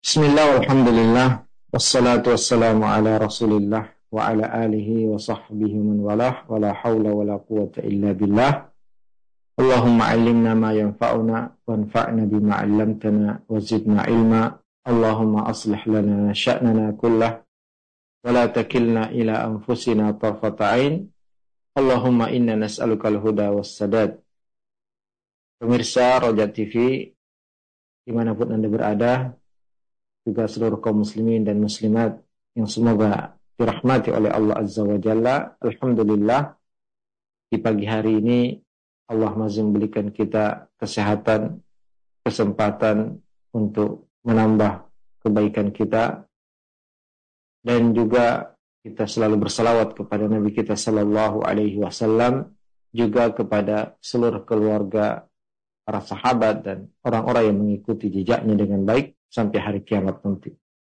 Bismillah, alhamdulillah, wassalatu wassalamu ala rasulillah, wa ala alihi wa sahbihi man walah, wa la hawla wa la quwata illa billah. Allahumma alimna ma yanfa'una, wa anfa'na bima 'allamtana, wa zidna ilma. Allahumma aslih lana sya'nana kullah, wa la takilna ila anfusina tarfata 'ain. Allahumma inna nas'aluka al-huda was-sadad. Pemirsa Roja TV, dimanapun Anda berada, juga seluruh kaum muslimin dan muslimat yang semoga dirahmati oleh Allah Azza wa Jalla. Alhamdulillah, di pagi hari ini Allah masih memberikan kita kesehatan, kesempatan untuk menambah kebaikan kita, dan juga kita selalu bersalawat kepada Nabi kita Sallallahu Alaihi Wasallam, juga kepada seluruh keluarga, para sahabat dan orang-orang yang mengikuti jejaknya dengan baik sampai hari kiamat nanti.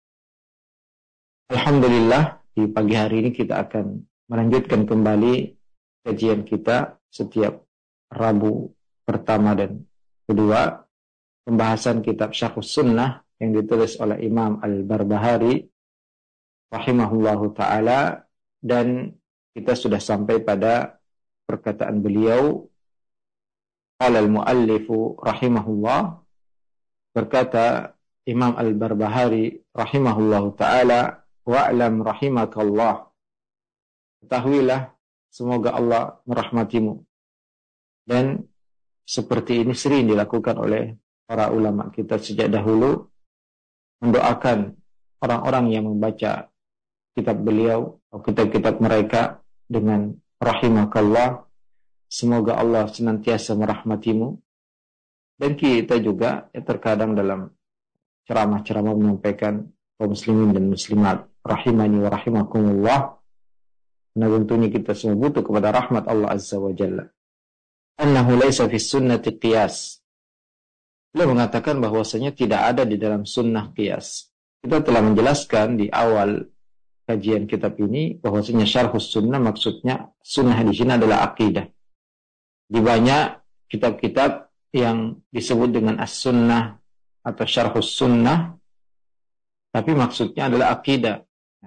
Alhamdulillah, di pagi hari ini kita akan melanjutkan kembali kajian kita setiap Rabu pertama dan kedua, pembahasan kitab Syarhus Sunnah yang ditulis oleh Imam Al-Barbahari rahimahullahu ta'ala, dan kita sudah sampai pada perkataan beliau, qala al-muallifu rahimahullah, berkata Imam Al-Barbahari rahimahullahu ta'ala, wa'lam rahimakallah, ketahuilah semoga Allah merahmatimu. Dan seperti ini sering dilakukan oleh para ulama kita sejak dahulu, mendoakan orang-orang yang membaca kitab beliau atau kitab-kitab mereka dengan rahimakallah, semoga Allah senantiasa merahmatimu. Dan kita juga terkadang dalam ceramah-ceramah menyampaikan kaum muslimin dan muslimat, rahimani wa rahimakumullah, karena tentunya kita semua butuh kepada rahmat Allah Azza wa Jalla. Annahu laisa fi sunnati qiyas. Beliau mengatakan bahwasanya tidak ada di dalam sunnah qiyas. Kita telah menjelaskan di awal kajian kitab ini bahwasanya syarhus sunnah, maksudnya sunnah di sini adalah akidah. Di banyak kitab-kitab yang disebut dengan as-sunnah atau syarhus sunnah, tapi maksudnya adalah akidah.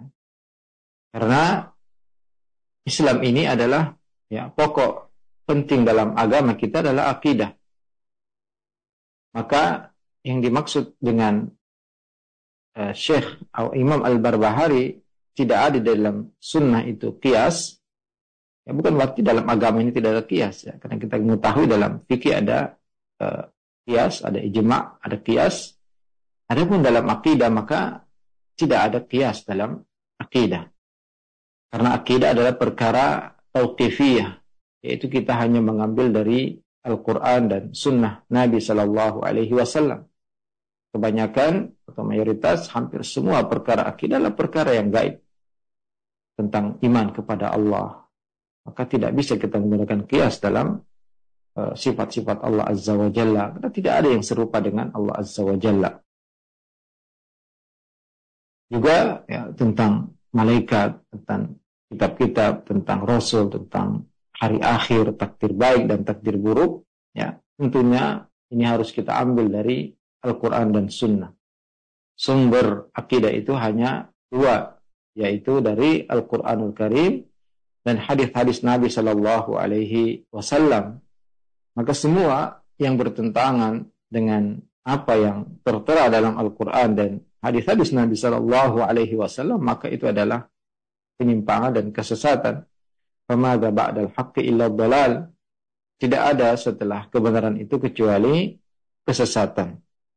Karena Islam ini adalah pokok penting dalam agama kita adalah akidah. Maka yang dimaksud dengan Syekh atau Imam Al-Barbahari tidak ada dalam sunnah itu qiyas, bukan berarti dalam agama ini tidak ada qiyas, karena kita mengetahui dalam fikih ada qiyas, ada ijma', ada qiyas. Adapun dalam akidah maka tidak ada qiyas dalam akidah. Karena akidah adalah perkara tauqifiyah, yaitu kita hanya mengambil dari Al-Quran dan Sunnah Nabi Sallallahu Alaihi Wasallam. Kebanyakan atau mayoritas, hampir semua perkara akidah adalah perkara yang gaib tentang iman kepada Allah. Maka tidak bisa kita menggunakan qiyas dalam sifat-sifat Allah Azza wa Jalla, karena tidak ada yang serupa dengan Allah Azza wa Jalla. Juga tentang malaikat, tentang kitab-kitab, tentang Rasul, tentang hari akhir, takdir baik dan takdir buruk, tentunya ini harus kita ambil dari Al-Quran dan Sunnah. Sumber akidah itu hanya dua, yaitu dari Al-Quranul Karim dan hadis-hadis Nabi Sallallahu Alaihi Wasallam. Maka semua yang bertentangan dengan apa yang tertera dalam Al-Quran dan hadis-hadis Nabi Sallallahu Alaihi Wasallam, maka itu adalah penyimpangan dan kesesatan. Famadza ba'dal haqqi illa dhalal. Tidak ada setelah kebenaran itu kecuali kesesatan.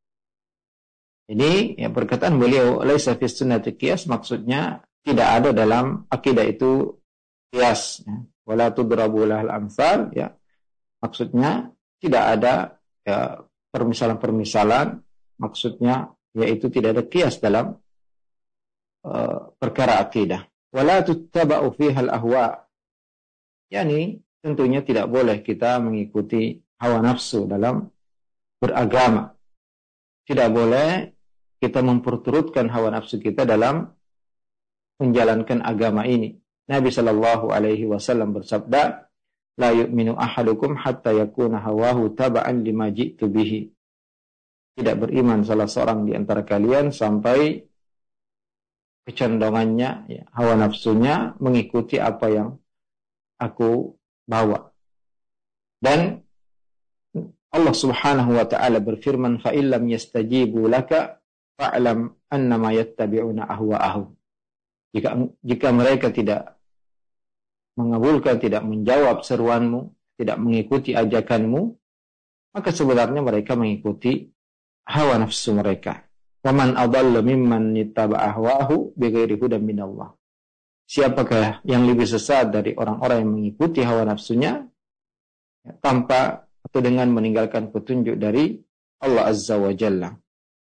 Ini perkataan beliau laisa fi sunnati qiyas, maksudnya tidak ada dalam akidah itu qiyas. Wala tudrabu lahal amsal, maksudnya tidak ada permisalan-permisalan, maksudnya yaitu tidak ada qiyas dalam perkara akidah. Wala tuttaba'u fiha al-ahwa. Tentunya tidak boleh kita mengikuti hawa nafsu dalam beragama. Tidak boleh kita memperturutkan hawa nafsu kita dalam menjalankan agama ini. Nabi Sallallahu Alaihi Wasallam bersabda, la yu'minu ahadukum hatta yakuna hawahu taba'an lima ji'tu bihi. tidak beriman salah seorang di antara kalian sampai kecondongannya, ya, hawa nafsunya mengikuti apa yang aku bawa. Dan Allah Subhanahu wa taala berfirman, "Fa illam yastajibu laka fa'lam annama yattabi'una ahwa'ahum." Jika mereka tidak mengabulkan, tidak menjawab seruanmu, tidak mengikuti ajakanmu, maka sebenarnya mereka mengikuti hawa nafsu mereka. Wa man adallu mimman ittaba'a ahwahu bighairi hudan minallah. Siapakah yang lebih sesat dari orang-orang yang mengikuti hawa nafsunya tanpa atau dengan meninggalkan petunjuk dari Allah Azza wa Jalla?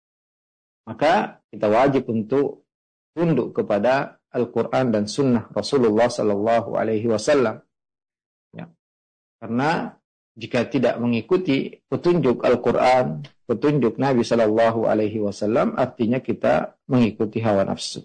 Maka kita wajib untuk tunduk kepada Al-Quran dan Sunnah Rasulullah Sallallahu Alaihi Wasallam. Ya. Karena jika tidak mengikuti petunjuk Al-Quran, petunjuk Nabi Sallallahu Alaihi Wasallam, artinya kita mengikuti hawa nafsu.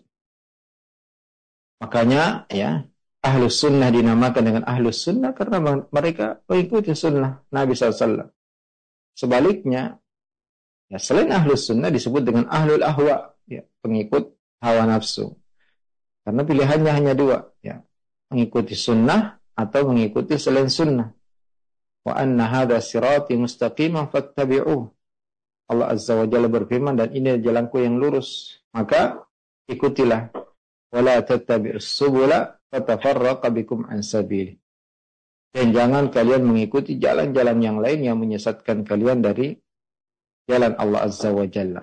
Makanya, ya, Ahlus Sunnah dinamakan dengan Ahlus Sunnah karena mereka mengikuti Sunnah Nabi SAW. Sebaliknya, ya, selain Ahlus Sunnah disebut dengan Ahlul Ahwa, ya, pengikut hawa nafsu. Karena pilihannya hanya dua, ya, mengikuti Sunnah atau mengikuti selain Sunnah. Wa anna hadha sirati mustaqiman fattabi'uh. Allah Azza wa Jalla berfirman, dan ini jalanku yang lurus, maka ikutilah. Wala tattabi'us subula fatafarraqa bikum an sabili. Dan jangan kalian mengikuti jalan-jalan yang lain yang menyesatkan kalian dari jalan Allah Azza wa Jalla.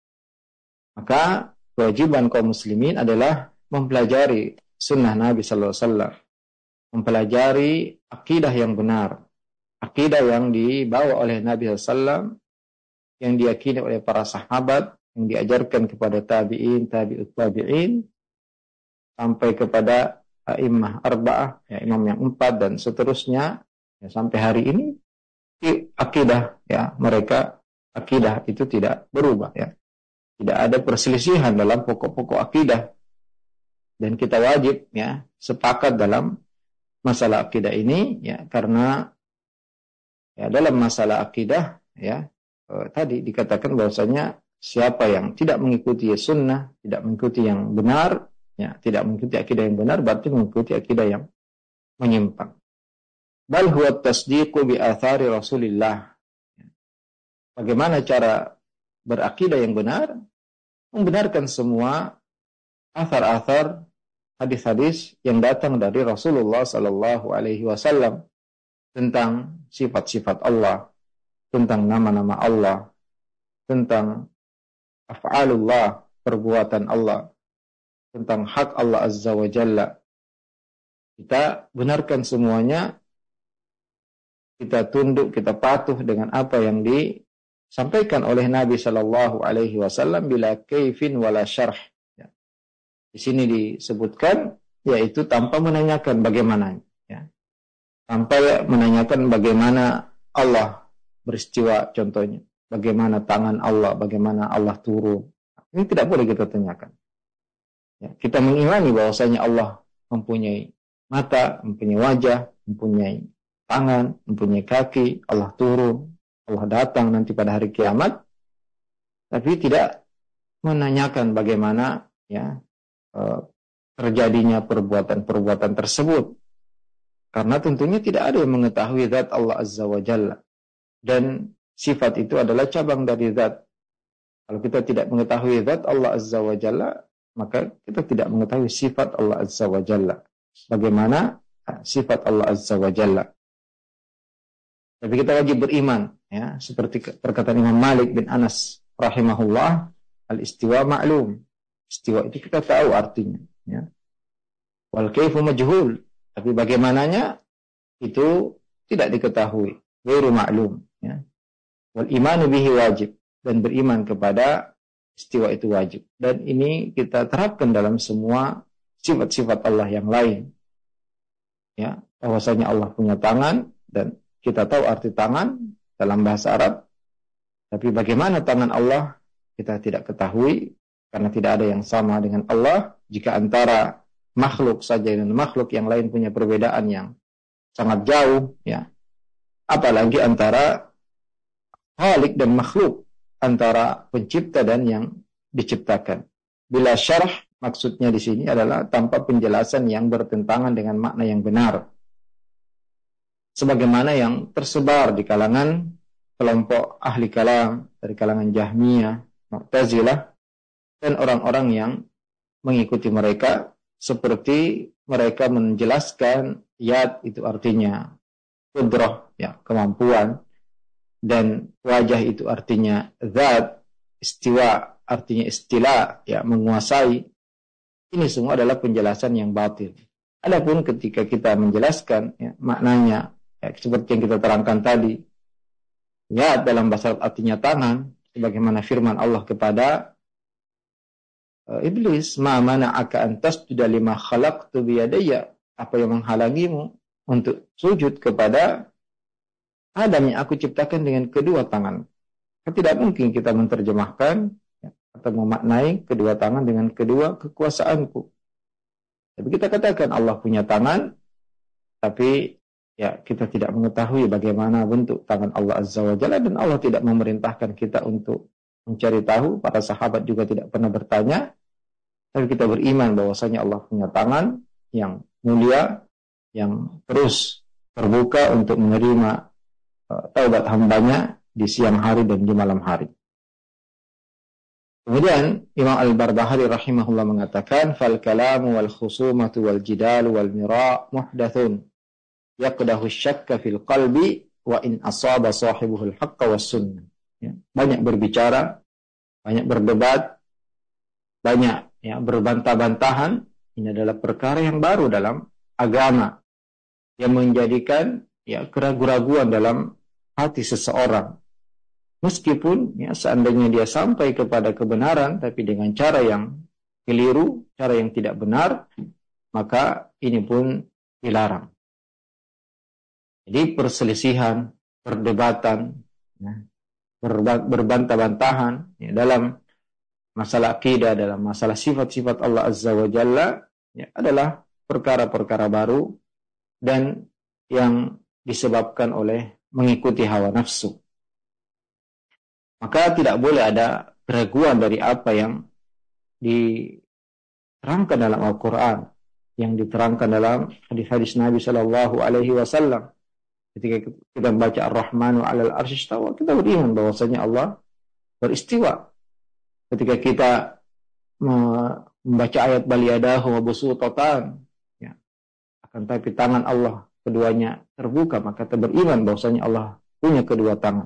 Maka kewajiban kaum muslimin adalah mempelajari sunnah Nabi sallallahu alaihi wasallam, mempelajari akidah yang benar, akidah yang dibawa oleh Nabi sallallahu alaihi wasallam, yang diyakini oleh para sahabat, yang diajarkan kepada tabi'in, tabi'ut tabi'in, sampai kepada a'immah arba'ah, ya, imam yang 4 dan seterusnya, ya, sampai hari ini akidah, ya, mereka akidah itu tidak berubah, ya. Tidak ada perselisihan dalam pokok-pokok akidah. Dan kita wajib, ya, sepakat dalam masalah akidah ini, ya, karena, ya, dalam masalah akidah, ya, tadi dikatakan bahwasanya siapa yang tidak mengikuti sunnah, tidak mengikuti yang benar, ya, tidak mengikuti akidah yang benar, berarti mengikuti akidah yang menyimpang. Bal huwa tasdiqu bi athari Rasulillah. Bagaimana cara berakidah yang benar? Membenarkan semua athar-athar, hadis-hadis yang datang dari Rasulullah sallallahu alaihi wasallam tentang sifat-sifat Allah, tentang nama-nama Allah, tentang af'alullah, perbuatan Allah, tentang hak Allah Azza wa Jalla. Kita benarkan semuanya, kita tunduk, kita patuh dengan apa yang disampaikan oleh Nabi sallallahu alaihi wasallam bila kaifin wala syarh. Ya. Di sini disebutkan, yaitu tanpa menanyakan bagaimana, ya. Tanpa menanyakan bagaimana Allah beristiwa, contohnya, bagaimana tangan Allah, bagaimana Allah turun. Ini tidak boleh kita tanyakan. Ya, kita mengimani bahwasanya Allah mempunyai mata, mempunyai wajah, mempunyai tangan, mempunyai kaki, Allah turun, Allah datang nanti pada hari kiamat, tapi tidak menanyakan bagaimana, ya, terjadinya perbuatan-perbuatan tersebut. Karena tentunya tidak ada yang mengetahui zat Allah Azza wa Jalla. Dan sifat itu adalah cabang dari zat. Kalau kita tidak mengetahui zat Allah Azza wa Jalla, maka kita tidak mengetahui sifat Allah Azza wa Jalla. Bagaimana sifat Allah Azza wa Jalla. Tapi kita wajib beriman, ya, seperti perkataan Imam Malik bin Anas rahimahullah, al-istiwa ma'lum. Istiwa itu kita tahu artinya, ya. Wal kaifu majhul, tapi bagaimananya itu tidak diketahui, ghairu ma'lum, ya. Wal imanu bihi wajib, dan beriman kepada istiwa itu wajib. Dan ini kita terapkan dalam semua sifat-sifat Allah yang lain. Ya, bahwasanya Allah punya tangan, dan kita tahu arti tangan dalam bahasa Arab. Tapi bagaimana tangan Allah kita tidak ketahui, karena tidak ada yang sama dengan Allah. Jika antara makhluk saja dan makhluk yang lain punya perbedaan yang sangat jauh, ya, apalagi antara Khalik dan makhluk, antara pencipta dan yang diciptakan. Bila syarh maksudnya di sini adalah tanpa penjelasan yang bertentangan dengan makna yang benar, sebagaimana yang tersebar di kalangan kelompok ahli kalam dari kalangan Jahmiyah, Mu'tazilah, dan orang-orang yang mengikuti mereka, seperti mereka menjelaskan yad itu artinya qudrah, ya, kemampuan, dan wajah itu artinya zat, istiwa artinya istila, ya, menguasai. Ini semua adalah penjelasan yang batil. Adapun ketika kita menjelaskan, ya, maknanya, ya, seperti yang kita terangkan tadi, ya, dalam bahasa Arab artinya tangan, sebagaimana firman Allah kepada Iblis, ma mana'aka an tasjuda lima khalaqtu biyadayya, apa yang menghalangimu untuk sujud kepada Adam yang aku ciptakan dengan kedua tangan. Tidak mungkin kita menerjemahkan, ya, atau memaknai kedua tangan dengan kedua kekuasaanku. Tapi kita katakan Allah punya tangan, tapi ya kita tidak mengetahui bagaimana bentuk tangan Allah Azza wa Jalla, dan Allah tidak memerintahkan kita untuk mencari tahu. Para sahabat juga tidak pernah bertanya. Tapi kita beriman bahwasanya Allah punya tangan yang mulia, yang terus terbuka untuk menerima taubat hambanya di siang hari dan di malam hari. Kemudian Imam Al-Barbahari rahimahullah mengatakan, fal kalamu wal khusumatu wal jidalu wal mira' muhdathun yaqdahu syakka fil qalbi wa in asaba sahibuhul haqqa was sunnah. Ya, banyak berbicara, banyak berdebat, banyak, ya, berbantah-bantahan, ini adalah perkara yang baru dalam agama yang menjadikan, ya, keraguan-raguan dalam hati seseorang. Meskipun, ya, seandainya dia sampai kepada kebenaran tapi dengan cara yang keliru, cara yang tidak benar, maka ini pun dilarang. Jadi perselisihan, perdebatan, ya, berbantah-bantahan, ya, dalam masalah akidah, dalam masalah sifat-sifat Allah Azza wa Jalla, ya, adalah perkara-perkara baru dan yang disebabkan oleh mengikuti hawa nafsu. Maka tidak boleh ada keraguan dari apa yang diterangkan dalam Al-Quran, yang diterangkan dalam hadis-hadis Nabi Sallallahu Alaihi Wasallam. Ketika kita membaca Ar-Rahmanu 'alal 'arsy istawa, kita beriman bahwasanya Allah beristiwa. Ketika kita membaca ayat bal yadahu mabsuutatan, ya, akan tapi tangan Allah keduanya terbuka, maka kita beriman bahwasanya Allah punya kedua tangan.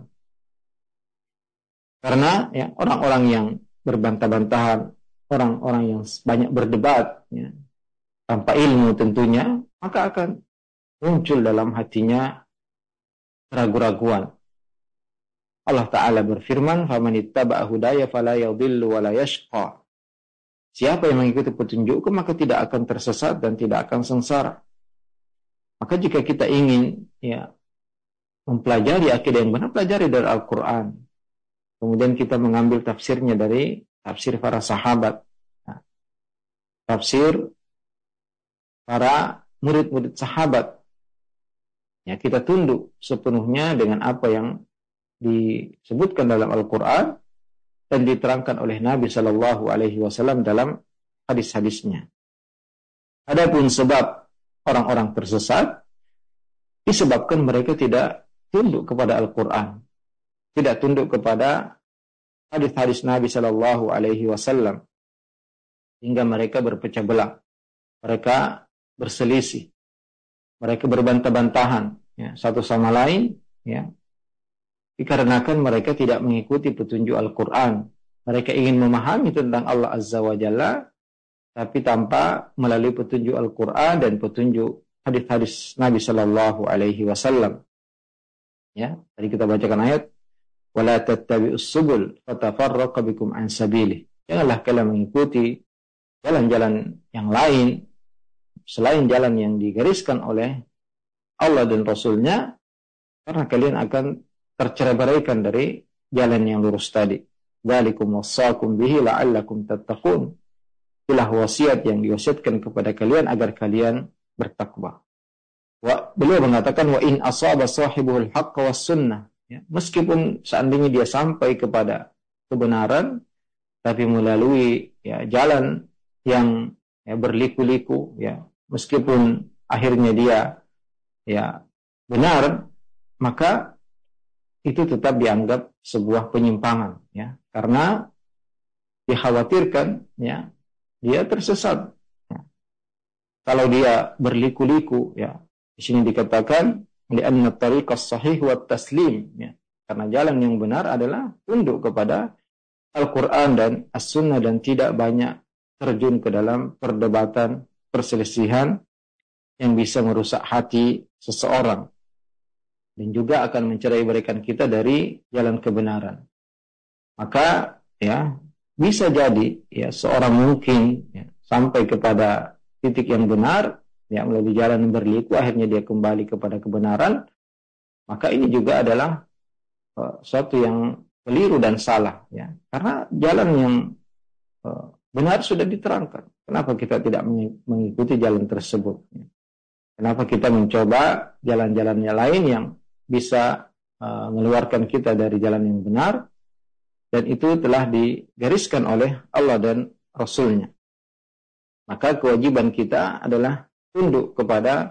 Karena, ya, orang-orang yang berbantah-bantahan, orang-orang yang banyak berdebat, ya, tanpa ilmu tentunya, maka akan muncul dalam hatinya keraguan-raguan. Allah Ta'ala berfirman, فَمَنِ اتَّبَعَ هُدَايَ فَلَا يَضِلُّ وَلَا يَشْقَى. Siapa yang mengikuti petunjukku, maka tidak akan tersesat dan tidak akan sengsara. Maka jika kita ingin, ya, mempelajari akidah yang benar, pelajari dari Al-Quran. Kemudian kita mengambil tafsirnya dari tafsir para sahabat, nah, tafsir para murid-murid sahabat. Ya, kita tunduk sepenuhnya dengan apa yang disebutkan dalam Al-Quran dan diterangkan oleh Nabi Sallallahu Alaihi Wasallam dalam hadis-hadisnya. Adapun sebab orang-orang tersesat disebabkan mereka tidak tunduk kepada Al-Quran, tidak tunduk kepada hadis-hadis Nabi Sallallahu Alaihi Wasallam, hingga mereka berpecah belah, mereka berselisih, mereka berbantah-bantahan, ya, satu sama lain, ya, dikarenakan mereka tidak mengikuti petunjuk Al-Quran. Mereka ingin memahami tentang Allah Azza wa Jalla, tapi tanpa melalui petunjuk Al-Quran dan petunjuk hadis-hadis Nabi Sallallahu Alaihi Wasallam. Ya, tadi kita bacakan ayat, wala tattabi'us subul fatafarraqa bikum an sabilih. Janganlah kalian mengikuti jalan-jalan yang lain selain jalan yang digariskan oleh Allah dan Rasulnya, karena kalian akan tercerai-beraikan dari jalan yang lurus tadi. Dzalikum wassaakum bihi la'allakum tattaqun. Itulah wasiat yang diwasiatkan kepada kalian agar kalian bertakwa. Beliau mengatakan, wa in asaba sahibuhul haqqa was sunnah. Ya, meskipun seandainya dia sampai kepada kebenaran, tapi melalui ya jalan yang ya berliku-liku, ya meskipun akhirnya dia ya benar, maka itu tetap dianggap sebuah penyimpangan, ya, karena dikhawatirkan ya dia tersesat. Ya. Kalau dia berliku-liku, ya di sini dikatakan li'anna tariqas sahih wa taslim, ya, karena jalan yang benar adalah tunduk kepada Al-Quran dan As-Sunnah dan tidak banyak terjun ke dalam perdebatan, perselisihan yang bisa merusak hati seseorang dan juga akan mencerai-beraikan kita dari jalan kebenaran. Maka ya bisa jadi ya seorang mungkin ya, sampai kepada titik yang benar ya melalui jalan yang berliku, akhirnya dia kembali kepada kebenaran, maka ini juga adalah suatu yang keliru dan salah, ya, karena jalan yang benar sudah diterangkan. Kenapa kita tidak mengikuti jalan tersebut? Ya? Kenapa kita mencoba jalan-jalannya lain yang bisa mengeluarkan kita dari jalan yang benar? Dan itu telah digariskan oleh Allah dan Rasul-Nya. Maka kewajiban kita adalah tunduk kepada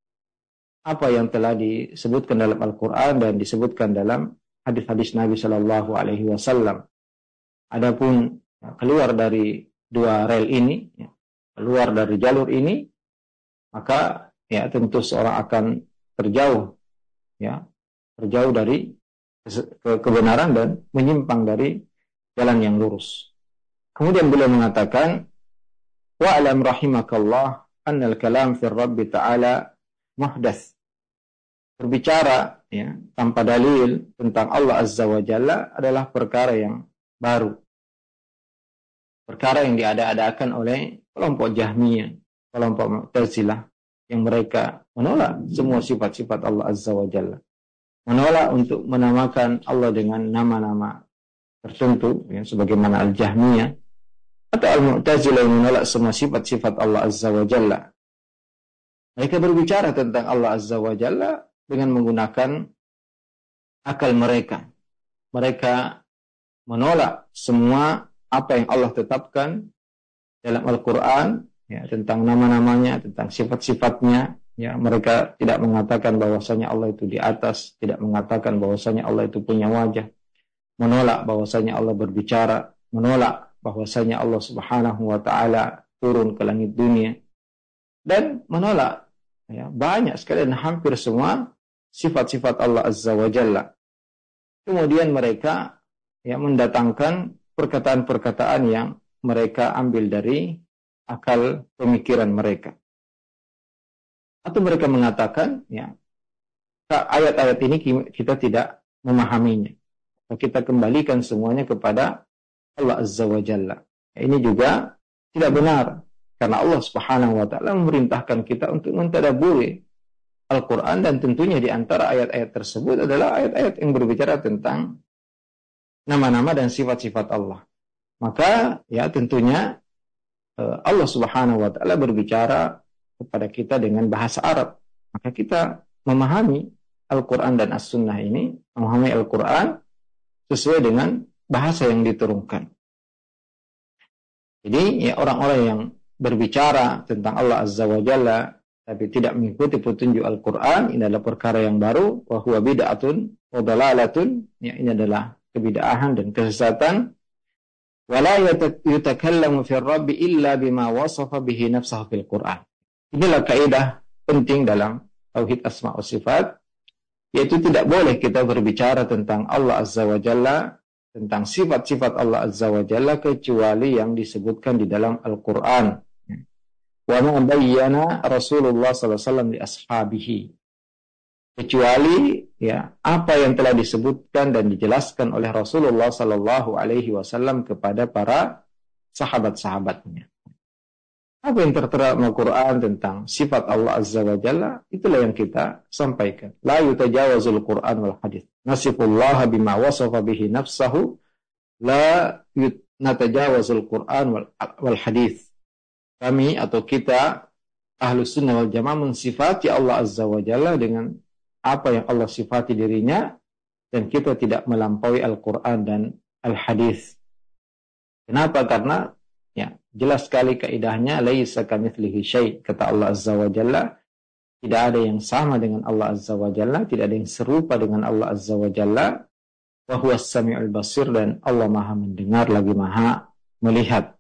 apa yang telah disebutkan dalam Al-Quran dan disebutkan dalam hadis-hadis Nabi Shallallahu Alaihi Wasallam. Adapun keluar dari dua rel ini, keluar dari jalur ini, maka ya tentu seorang akan terjauh, ya terjauh dari kebenaran dan menyimpang dari jalan yang lurus. Kemudian beliau mengatakan, wa'alam rahimakallah annal kalam fi Rabbi Ta'ala muhdats. Berbicara ya, tanpa dalil tentang Allah Azza wa Jalla adalah perkara yang baru. Perkara yang diada-adakan oleh kelompok Jahmiyah, kelompok Mu'tazilah, yang mereka menolak semua sifat-sifat Allah Azza wa Jalla. Menolak untuk menamakan Allah dengan nama-nama tertentu, ya, sebagaimana Al-Jahmiyah, atau Al-Mu'tazilah yang menolak semua sifat-sifat Allah Azza wa Jalla. Mereka berbicara tentang Allah Azza wa Jalla dengan menggunakan akal mereka. Mereka menolak semua apa yang Allah tetapkan dalam Al-Quran, ya, tentang nama-namanya, tentang sifat-sifatnya. Ya, mereka tidak mengatakan bahwasanya Allah itu di atas, tidak mengatakan bahwasanya Allah itu punya wajah, menolak bahwasanya Allah berbicara, menolak bahwasanya Allah Subhanahu wa Ta'ala turun ke langit dunia, dan menolak ya, banyak sekali dan hampir semua sifat-sifat Allah Azza wa Jalla. Kemudian mereka ya mendatangkan perkataan-perkataan yang mereka ambil dari akal pemikiran mereka. Atau mereka mengatakan ya ayat-ayat ini kita tidak memahaminya. Kita kembalikan semuanya kepada Allah Azza wa Jalla. Ini juga tidak benar, karena Allah Subhanahu wa Ta'ala memerintahkan kita untuk mentadabburi Al-Quran, dan tentunya di antara ayat-ayat tersebut adalah ayat-ayat yang berbicara tentang nama-nama dan sifat-sifat Allah. Maka ya tentunya Allah Subhanahu wa Ta'ala berbicara kepada kita dengan bahasa Arab. Maka kita memahami Al-Quran dan As-Sunnah ini, memahami Al-Quran sesuai dengan bahasa yang diturunkan. Jadi ya orang-orang yang berbicara tentang Allah Azza wa Jalla tapi tidak mengikuti petunjuk Al-Quran, ini adalah perkara yang baru, wa huwa bid'atun wa dalalatun, ya, ini adalah kebid'ahan dan kesesatan. Wala yutakallamu fir Rabbi illa bima wasafa bihi nafsahu fil Quran. Inilah kaidah penting dalam tauhid asma wa sifat, yaitu tidak boleh kita berbicara tentang Allah Azza wa Jalla, tentang sifat-sifat Allah Azza wa Jalla, kecuali yang disebutkan di dalam Al-Quran. Wa ma bayyana Rasulullah sallallahu alaihi wasallam li ashabihi, kecuali ya apa yang telah disebutkan dan dijelaskan oleh Rasulullah sallallahu alaihi wasallam kepada para sahabat-sahabatnya. Apa yang tertera dalam Al-Quran tentang sifat Allah Azza wa Jalla, itulah yang kita sampaikan. La yutajawazul Quran wal hadith. Nasifullah bima wasafa bihi nafsahu, la natajawazul Quran wal hadith. Kami atau kita Ahlus Sunnah wal Jamaah mensifati Allah Azza wa Jalla dengan apa yang Allah sifati dirinya, dan kita tidak melampaui Al-Quran dan al-hadis. Kenapa? Karena ya jelas sekali kaidahnya laisa kamitslihi syai', kata Allah Azza wa Jalla, tidak ada yang sama dengan Allah Azza wa Jalla, tidak ada yang serupa dengan Allah Azza wa Jalla, wa huwas samiul basir, dan Allah Maha mendengar lagi Maha melihat.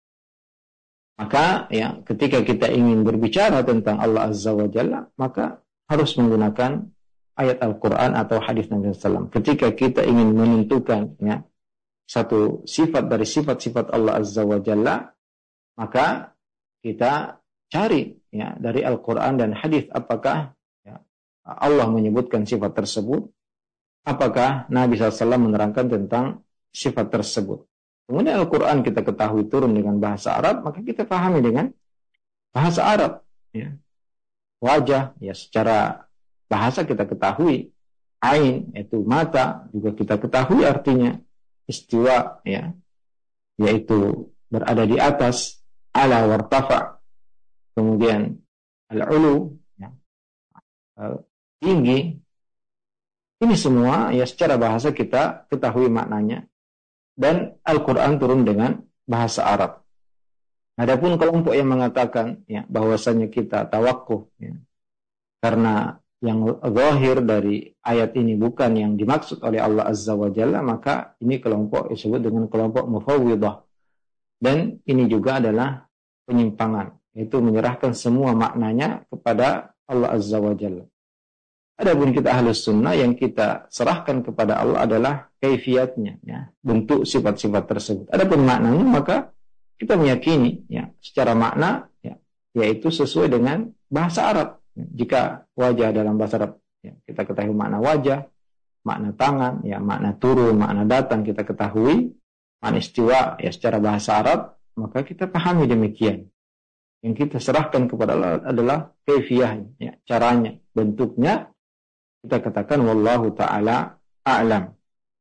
Maka ya ketika kita ingin berbicara tentang Allah Azza wa Jalla, maka harus menggunakan ayat Al-Quran atau hadis Nabi SAW. Ketika kita ingin menentukan ya satu sifat dari sifat-sifat Allah Azza wa Jalla, maka kita cari ya dari Al-Quran dan hadis apakah ya, Allah menyebutkan sifat tersebut, apakah Nabi SAW menerangkan tentang sifat tersebut. Kemudian Al-Quran kita ketahui turun dengan bahasa Arab, maka kita pahami dengan bahasa Arab. Ya. Wajah, ya secara bahasa kita ketahui. Ain, yaitu mata, juga kita ketahui artinya. Istiwa, ya, yaitu berada di atas. Ala wartafa. Kemudian al-ulu, ya, tinggi. Ini semua ya secara bahasa kita ketahui maknanya. Dan Al-Quran turun dengan bahasa Arab. Adapun kelompok yang mengatakan ya, bahwasanya kita tawakuf ya, karena yang zahir dari ayat ini bukan yang dimaksud oleh Allah Azza wa Jalla, maka ini kelompok disebut dengan kelompok mufawwidah. Dan ini juga adalah penyimpangan, yaitu menyerahkan semua maknanya kepada Allah Azza wa Jalla. Adapun kita Ahlus Sunnah, yang kita serahkan kepada Allah adalah kaifiyatnya, ya, bentuk sifat-sifat tersebut. Adapun maknanya, maka kita meyakini ya secara makna ya, yaitu sesuai dengan bahasa Arab. Jika wajah dalam bahasa Arab ya, kita ketahui makna wajah, makna tangan, ya makna turun, makna datang kita ketahui, makna istiwa ya secara bahasa Arab, maka kita pahami demikian. Yang kita serahkan kepada Allah adalah kaifiyahnya, ya, caranya, bentuknya. Kita katakan wallahu ta'ala a'lam.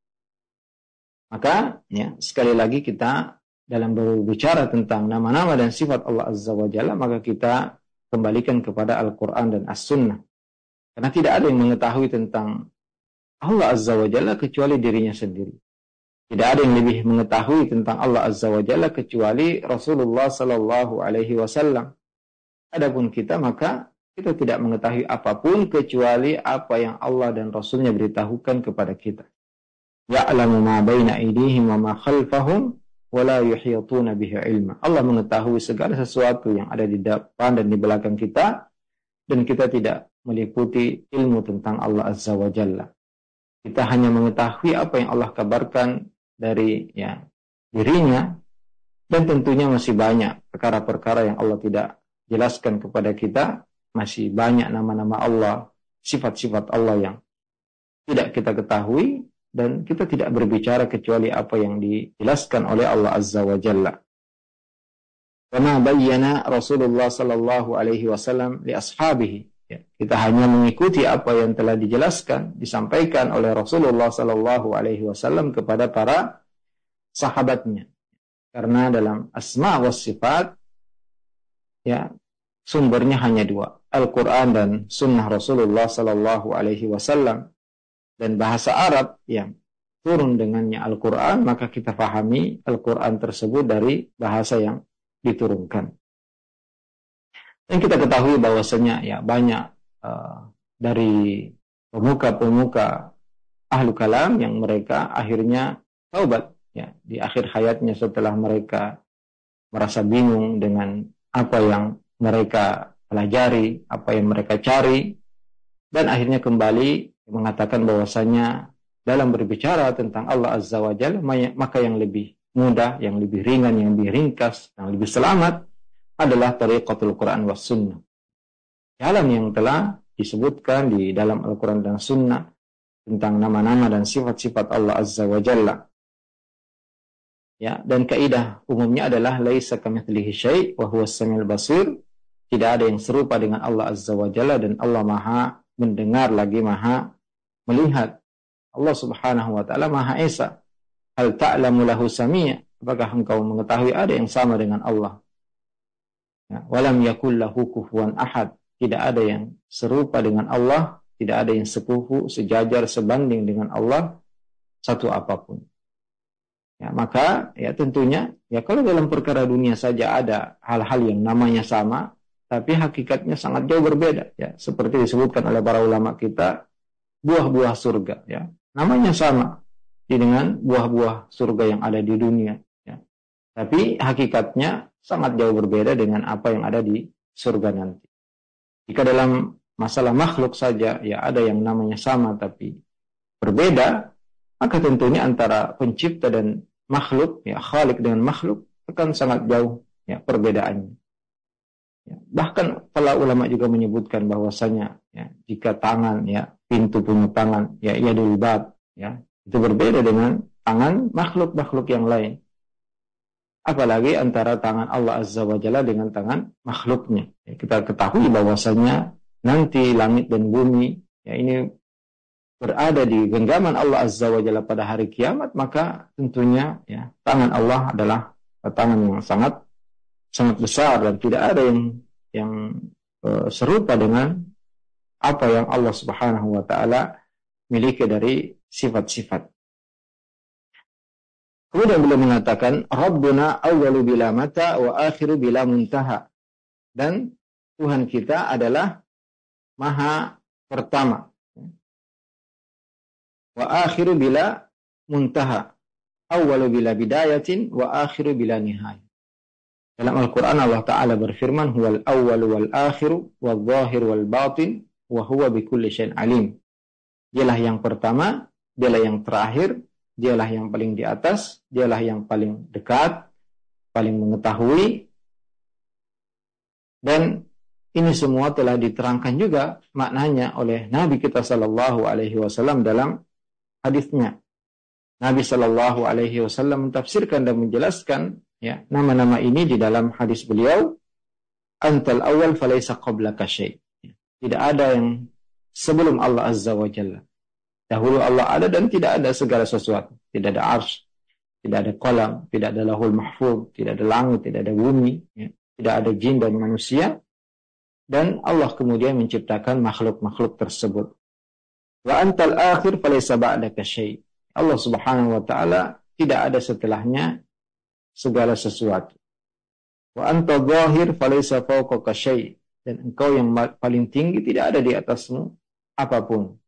Maka ya, sekali lagi kita dalam berbicara tentang nama-nama dan sifat Allah Azza wa Jalla, maka kita kembalikan kepada Al-Quran dan As-Sunnah. Karena tidak ada yang mengetahui tentang Allah Azza wa Jalla kecuali dirinya sendiri. Tidak ada yang lebih mengetahui tentang Allah Azza wa Jalla kecuali Rasulullah Sallallahu Alaihi Wasallam. Adapun kita, maka kita tidak mengetahui apapun kecuali apa yang Allah dan Rasulnya beritahukan kepada kita. Ya'lamu ma baina aydihim wa ma khalfahum wa la yuhituna bihi ilma. Allah mengetahui segala sesuatu yang ada di depan dan di belakang kita, dan kita tidak meliputi ilmu tentang Allah Azza wa Jalla. Kita hanya mengetahui apa yang Allah kabarkan dari ya dirinya, dan tentunya masih banyak perkara-perkara yang Allah tidak jelaskan kepada kita. Masih banyak nama-nama Allah, sifat-sifat Allah yang tidak kita ketahui, dan kita tidak berbicara kecuali apa yang dijelaskan oleh Allah Azza wa Jalla. Kama bayyana Rasulullah sallallahu alaihi wasallam li ashabihi. Ya, kita hanya mengikuti apa yang telah dijelaskan, disampaikan oleh Rasulullah sallallahu alaihi wasallam kepada para sahabatnya. Karena dalam asma wa sifat ya sumbernya hanya dua, Al-Quran dan Sunnah Rasulullah Sallallahu Alaihi Wasallam. Dan bahasa Arab yang turun dengannya Al-Quran, maka kita pahami Al-Quran tersebut dari bahasa yang diturunkan. Dan kita ketahui bahwasanya ya banyak dari pemuka-pemuka ahlu kalam yang mereka akhirnya taubat ya di akhir hayatnya, setelah mereka merasa bingung dengan apa yang mereka pelajari, apa yang mereka cari, dan akhirnya kembali mengatakan bahwasanya dalam berbicara tentang Allah Azza wa Jalla, maka yang lebih mudah, yang lebih ringan, yang lebih ringkas, yang lebih selamat adalah tariqatul Quran was Sunnah. Jalan yang telah disebutkan di dalam Al-Quran dan Sunnah tentang nama-nama dan sifat-sifat Allah Azza wa Jalla. Ya, dan kaidah umumnya adalah laisa kamitslihi syai' wa huwas samiul basir. Tidak ada yang serupa dengan Allah Azza wa Jalla, dan Allah Maha mendengar lagi Maha melihat. Allah Subhanahu wa taala Maha Esa. Hal ta'lamu lahu samia? Apakah engkau mengetahui ada yang sama dengan Allah? Ya, walam yakul lahu kufuwan ahad. Tidak ada yang serupa dengan Allah, tidak ada yang sekufu, sejajar, sebanding dengan Allah satu apapun. Ya, maka ya tentunya ya kalau dalam perkara dunia saja ada hal-hal yang namanya sama tapi hakikatnya sangat jauh berbeda ya, seperti disebutkan oleh para ulama kita, buah-buah surga ya namanya sama dengan buah-buah surga yang ada di dunia ya, tapi hakikatnya sangat jauh berbeda dengan apa yang ada di surga nanti. Jika dalam masalah makhluk saja ya ada yang namanya sama tapi berbeda, maka tentunya antara pencipta dan makhluk ya, khalik dengan makhluk akan sangat jauh ya perbedaannya. Ya, bahkan para ulama juga menyebutkan bahwasanya ya, jika tangan ya pintu punya tangan ya yadul bab ya itu berbeda dengan tangan makhluk-makhluk yang lain. Apalagi antara tangan Allah Azza wa Jalla dengan tangan makhluknya. Ya, kita ketahui bahwasanya nanti langit dan bumi ya ini berada di genggaman Allah Azza wa Jalla pada hari kiamat, maka tentunya ya tangan Allah adalah tangan yang sangat besar dan tidak ada yang serupa dengan apa yang Allah Subhanahu wa taala miliki dari sifat-sifat. Kemudian beliau mengatakan Rabbuna awwalu bila mata wa akhiru bila muntaha. Dan Tuhan kita adalah Maha pertama wa akhiru bila muntaha, awwalu bila bidayatin wa akhiru bila nihayah. Dalam Al-Quran Allah Ta'ala berfirman, huwal awwalu wal akhiru wal zahir wal batin wa huwa bikulli syai'in alim. Dialah yang pertama, dialah yang terakhir, dialah yang paling di atas, dialah yang paling dekat, paling mengetahui. Dan ini semua telah diterangkan juga maknanya oleh Nabi kita sallallahu alaihi wasallam dalam hadisnya. Nabi sallallahu alaihi wasallam mentafsirkan dan menjelaskan ya nama-nama ini di dalam hadis beliau, antal awal falaysa qablaka syai'. Tidak ada yang sebelum Allah Azza wa Jalla. Dahulu Allah ada dan tidak ada segala sesuatu. Tidak ada arsy, tidak ada qalam, tidak ada lahul mahfuz, tidak ada langit, tidak ada bumi, ya. Tidak ada jin dan manusia. Dan Allah kemudian menciptakan makhluk-makhluk tersebut. Wa antal akhir falaysa ba'daka syai'. Allah Subhanahu wa taala tidak ada setelahnya segala sesuatu. Wa anta zahir falaysa fawqaka syai'. Dan engkau yang paling tinggi tidak ada di atasmu apapun.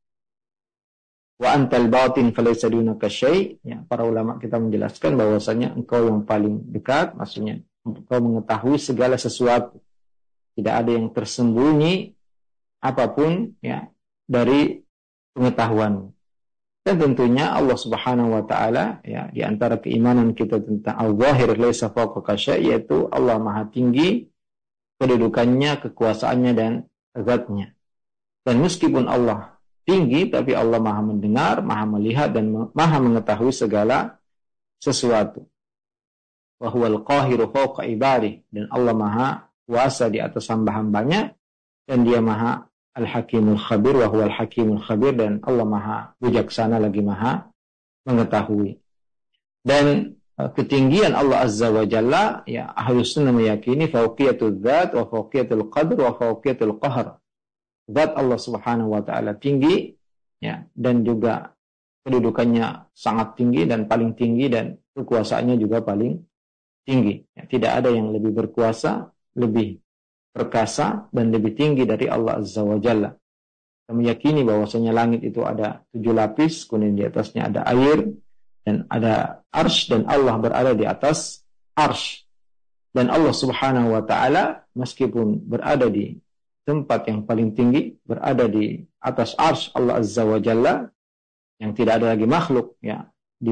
Wa antal batin falaysa dunaka syai'. Ya, para ulama kita menjelaskan bahwasanya engkau yang paling dekat, maksudnya engkau mengetahui segala sesuatu. Tidak ada yang tersembunyi apapun ya dari pengetahuan. Dan tentunya Allah Subhanahu wa taala ya di antara keimanan kita tentang al-zahir laisa fawqaka syai', yaitu Allah Maha tinggi kedudukannya, kekuasaannya dan zatnya. Dan meskipun Allah tinggi tapi Allah Maha mendengar, Maha melihat dan Maha mengetahui segala sesuatu. Wa huwal qahiru fawqa ibadihi, dan Allah Maha kuasa di atas hamba-hambanya, dan Dia Maha Al-Hakimul Khabir, wa huwal Hakimul Khabir, dan Allah Maha bijaksana lagi Maha mengetahui. Dan ketinggian Allah Azza wa Jalla ya Ahlus Sunnah meyakini fauqiyatul dzat wa fauqiyatul qadr wa fauqiyatul qahr. Zat Allah Subhanahu wa taala tinggi ya, dan juga kedudukannya sangat tinggi dan paling tinggi, dan kekuasaannya juga paling tinggi. Ya, tidak ada yang lebih berkuasa, lebih perkasa dan lebih tinggi dari Allah Azza wa Jalla. Kita meyakini bahwasanya langit itu ada 7 lapis, kemudian di atasnya ada air dan ada arsy, dan Allah berada di atas arsy. Dan Allah Subhanahu wa taala meskipun berada di tempat yang paling tinggi, berada di atas arsy Allah Azza wa Jalla, yang tidak ada lagi makhluk ya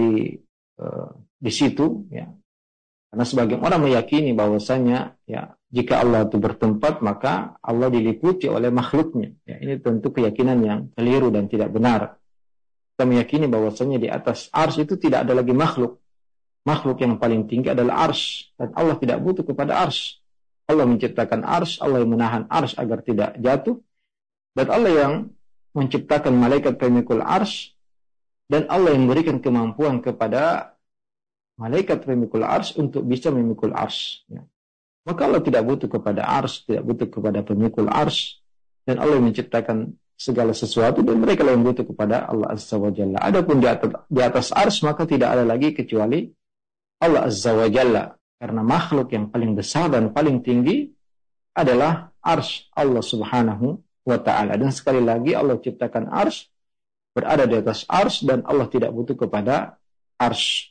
di situ ya. Karena sebagian orang meyakini bahwasanya ya jika Allah itu bertempat maka Allah diliputi oleh makhluknya. Ya, ini tentu keyakinan yang keliru dan tidak benar. Kita meyakini bahwasanya di atas arsy itu tidak ada lagi makhluk. Makhluk yang paling tinggi adalah arsy, dan Allah tidak butuh kepada arsy. Allah menciptakan arsy, Allah yang menahan arsy agar tidak jatuh, dan Allah yang menciptakan malaikat pemikul arsy, dan Allah yang memberikan kemampuan kepada malaikat pemikul arsy untuk bisa memikul arsy. Ya. Maka Allah tidak butuh kepada arsy, tidak butuh kepada pemikul arsy, dan Allah menciptakan segala sesuatu, dan mereka yang butuh kepada Allah Azza wa Jalla. Adapun di atas arsy maka tidak ada lagi kecuali Allah Azza wa Jalla, karena makhluk yang paling besar dan paling tinggi adalah arsy Allah Subhanahu wa ta'ala. Dan sekali lagi Allah ciptakan arsy, berada di atas arsy, dan Allah tidak butuh kepada arsy.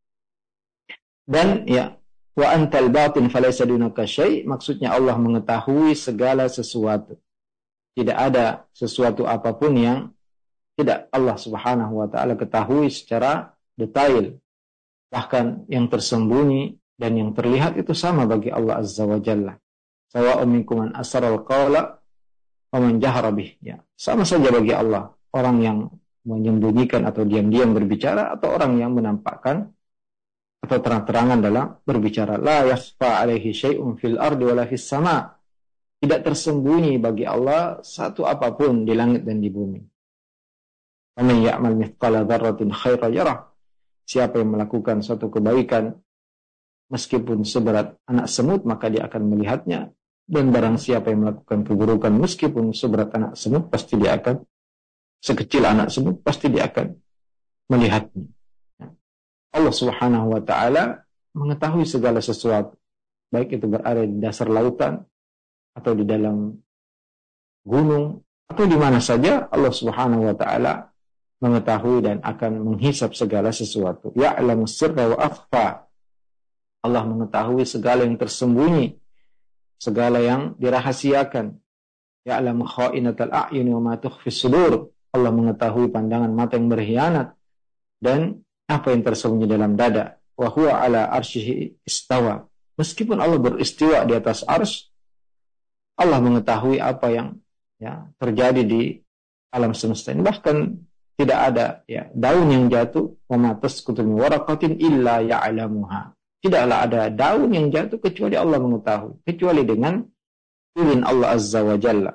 Dan ya, wa antal batin falaysa dunaka syai', maksudnya Allah mengetahui segala sesuatu. Tidak ada sesuatu apapun yang tidak Allah Subhanahu wa ta'ala ketahui secara detail. Bahkan yang tersembunyi dan yang terlihat itu sama bagi Allah Azza wa Jalla. Sawa'un minkum man asarral qawla wa man jahara bih. Ya, sama saja bagi Allah, orang yang menyembunyikan atau diam-diam berbicara, atau orang yang menampakkan atau terang-terangan dalam berbicara. La yakhfa alaihi syai'un fil ardi wala fis sama'. Tidak tersembunyi bagi Allah satu apapun di langit dan di bumi. Faman ya'mal mithqala dzarratin khairan yarah. Siapa yang melakukan suatu kebaikan meskipun seberat anak semut, maka dia akan melihatnya. Dan barang siapa yang melakukan keburukan meskipun seberat anak semut, pasti dia akan, sekecil anak semut, pasti dia akan melihatnya. Allah Subhanahu wa ta'ala mengetahui segala sesuatu, baik itu berada di dasar lautan atau di dalam gunung atau di mana saja. Allah Subhanahu wa ta'ala mengetahui dan akan menghisap segala sesuatu. Ya'lamu sirra wa akhfa. Allah mengetahui segala yang tersembunyi, segala yang dirahasiakan. Ya'lamu kha'inatal a'yuni wa ma tukhfis sudur. Allah mengetahui pandangan mata yang berkhianat dan apa yang tersembunyi dalam dada. Wa huwa ala arsyihi istawa. Meskipun Allah beristiwa di atas arsy, Allah mengetahui apa yang terjadi di alam semesta ini. Bahkan tidak ada daun yang jatuh, wa ma tasqutu min waraqatin illa ya'lamuha. Tidaklah ada daun yang jatuh kecuali Allah mengetahui, kecuali dengan izin Allah Azza wa Jalla.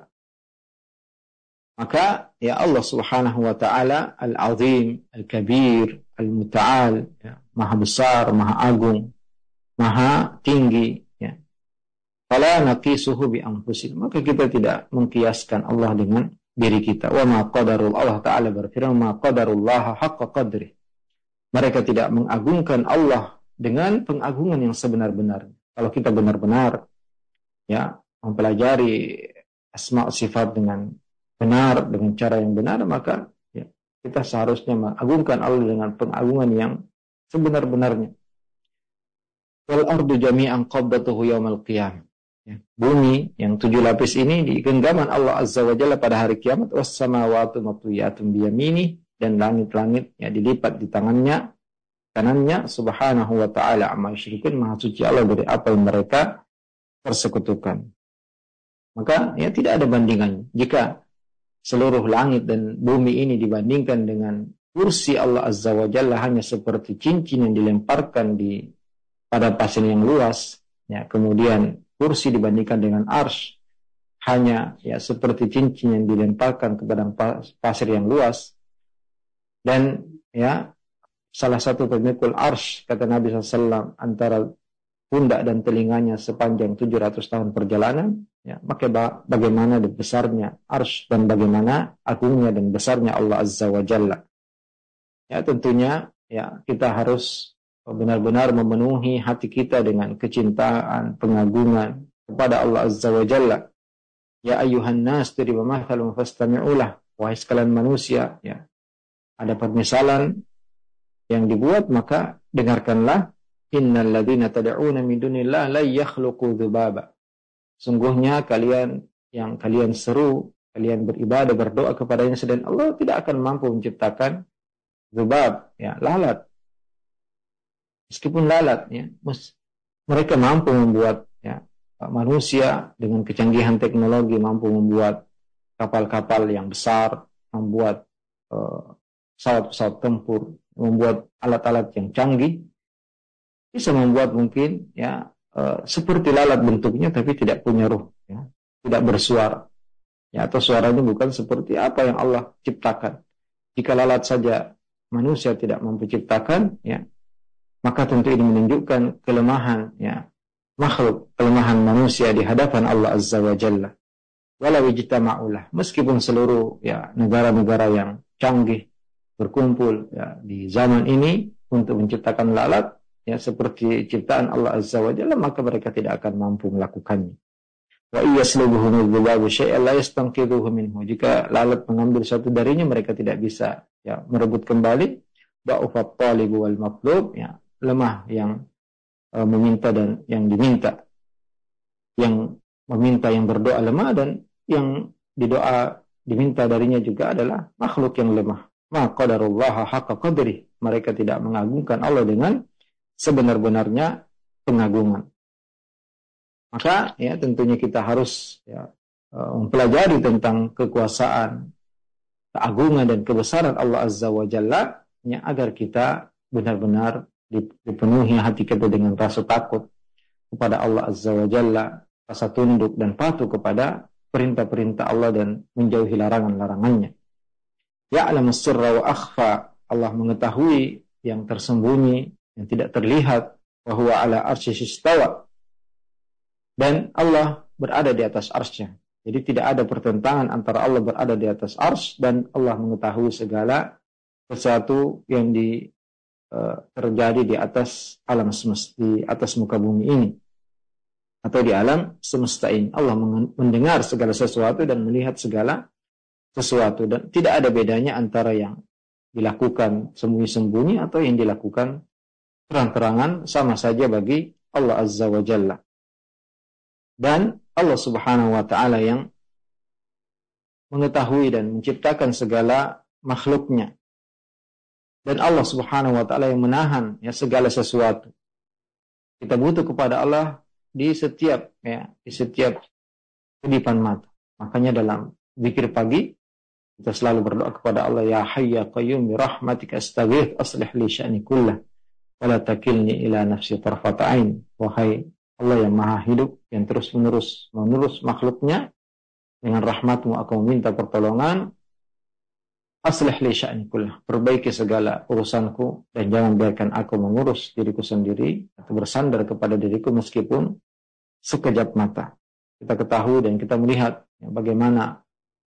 Maka Allah Subhanahu wa ta'ala Al-Azim, Al-Kabir, Al-Muta'al, Maha besar, Maha agung, Maha tinggi. Fala naqisuhu bi anfusina. Maka kita tidak mengkiaskan Allah dengan diri kita. Wa ma qadarul, Allah Ta'ala berfirman, ma qadarullah haqqa qadrih. Mereka tidak mengagungkan Allah dengan pengagungan yang sebenar-benarnya. Kalau kita benar-benar mempelajari asma' sifat dengan benar, dengan cara yang benar, maka kita seharusnya mengagungkan Allah dengan pengagungan yang sebenar-benarnya. Wal ardu jami'an qabdatuhu yaumal qiyamah. Bumi yang 7 lapis ini di genggaman Allah Azza wa Jalla pada hari kiamat. Was samawati matwiyatun biyamini, dan langit-langit dilipat di tangannya kanannya. Subhanahu wa ta'ala amma yusyrikun. Maha suci Allah dari apa yang mereka persekutukan. Maka tidak ada bandingannya. Jika seluruh langit dan bumi ini dibandingkan dengan kursi Allah Azza wa Jalla, hanya seperti cincin yang dilemparkan pada pasir yang luas. Kemudian kursi dibandingkan dengan arsy, hanya seperti cincin yang dilemparkan ke padang pasir yang luas. Dan salah satu pemikul arsy, kata Nabi SAW, antara pundak dan telinganya sepanjang 700 tahun perjalanan. Maka bagaimana besarnya arsy dan bagaimana agungnya dan besarnya Allah Azza wa Jalla. Tentunya kita harus benar-benar memenuhi hati kita dengan kecintaan, pengagungan kepada Allah Azza wa Jalla. Ya ayyuhan nas duriba mathalun fastami'ulah. Wahai sekalian manusia, ada permisalan yang dibuat, maka dengarkanlah. Innal ladzina tad'una min dunillah la yakhluqu dzubaba. Sungguhnya kalian yang kalian seru, kalian beribadah, berdoa kepadanya selain Allah, tidak akan mampu menciptakan dzubab, lalat. Meskipun lalat, mereka mampu membuat manusia dengan kecanggihan teknologi, mampu membuat kapal-kapal yang besar, membuat pesawat-pesawat tempur, membuat alat-alat yang canggih, bisa membuat mungkin seperti lalat bentuknya, tapi tidak punya ruh, tidak bersuara, atau suaranya bukan seperti apa yang Allah ciptakan. Jika lalat saja manusia tidak mampu ciptakan, maka tentu ini menunjukkan kelemahan makhluk, kelemahan manusia di hadapan Allah Azza wa Jalla. Walau ijtama'ulah, meskipun seluruh negara-negara yang canggih berkumpul di zaman ini untuk menciptakan lalat, ya seperti ciptaan Allah Azza wa Jalla, maka mereka tidak akan mampu melakukannya. Wa iyaslubuhumul dhubabu syai'an la yastanqidhuhu minhu. Jika lalat mengambil satu darinya, mereka tidak bisa ya merebut kembali. Da'ufat talibu wal matlub, ya lemah yang meminta dan yang diminta. Yang meminta, yang berdoa lemah, dan yang didoa diminta darinya juga adalah makhluk yang lemah. Ma qadarullaha haqqa qadri. Mereka tidak mengagungkan Allah dengan sebenar-benarnya pengagungan. Maka ya tentunya kita harus ya, mempelajari tentang kekuasaan, keagungan dan kebesaran Allah Azza wa Jalla, ya, agar kita benar-benar dipenuhi hati kita dengan rasa takut kepada Allah Azza wa Jalla, rasa tunduk dan patuh kepada perintah-perintah Allah dan menjauhi larangan-larangannya. Ya'lamus sirra wa akhfa. Allah mengetahui yang tersembunyi, yang tidak terlihat. Wa huwa ala arsyihi istawa. Dan Allah berada di atas arsy-Nya. Jadi tidak ada pertentangan antara Allah berada di atas arsy dan Allah mengetahui segala sesuatu yang terjadi di atas alam semesta, di atas muka bumi ini, atau di alam semesta ini. Allah mendengar segala sesuatu dan melihat segala sesuatu, dan tidak ada bedanya antara yang dilakukan sembunyi-sembunyi atau yang dilakukan terang-terangan, sama saja bagi Allah Azza wa Jalla. Dan Allah Subhanahu wa Ta'ala yang mengetahui dan menciptakan segala makhluknya. Dan Allah Subhanahu wa Ta'ala yang menahan ya segala sesuatu. Kita butuh kepada Allah di setiap kedipan mata. Makanya dalam zikir pagi kita selalu berdoa kepada Allah, ya Hayy ya Qayyum bi rahmatika astaghith aslih li sya'ni kullah wa la takilni ila nafsi tarfata ain. Wahai Allah yang maha hidup, yang terus-menerus makhluknya, dengan rahmatmu aku meminta pertolongan. Aslih li sya'ni kullah, perbaiki segala urusanku dan jangan biarkan aku mengurus diriku sendiri atau bersandar kepada diriku meskipun sekejap mata. Kita ketahui dan kita melihat ya, bagaimana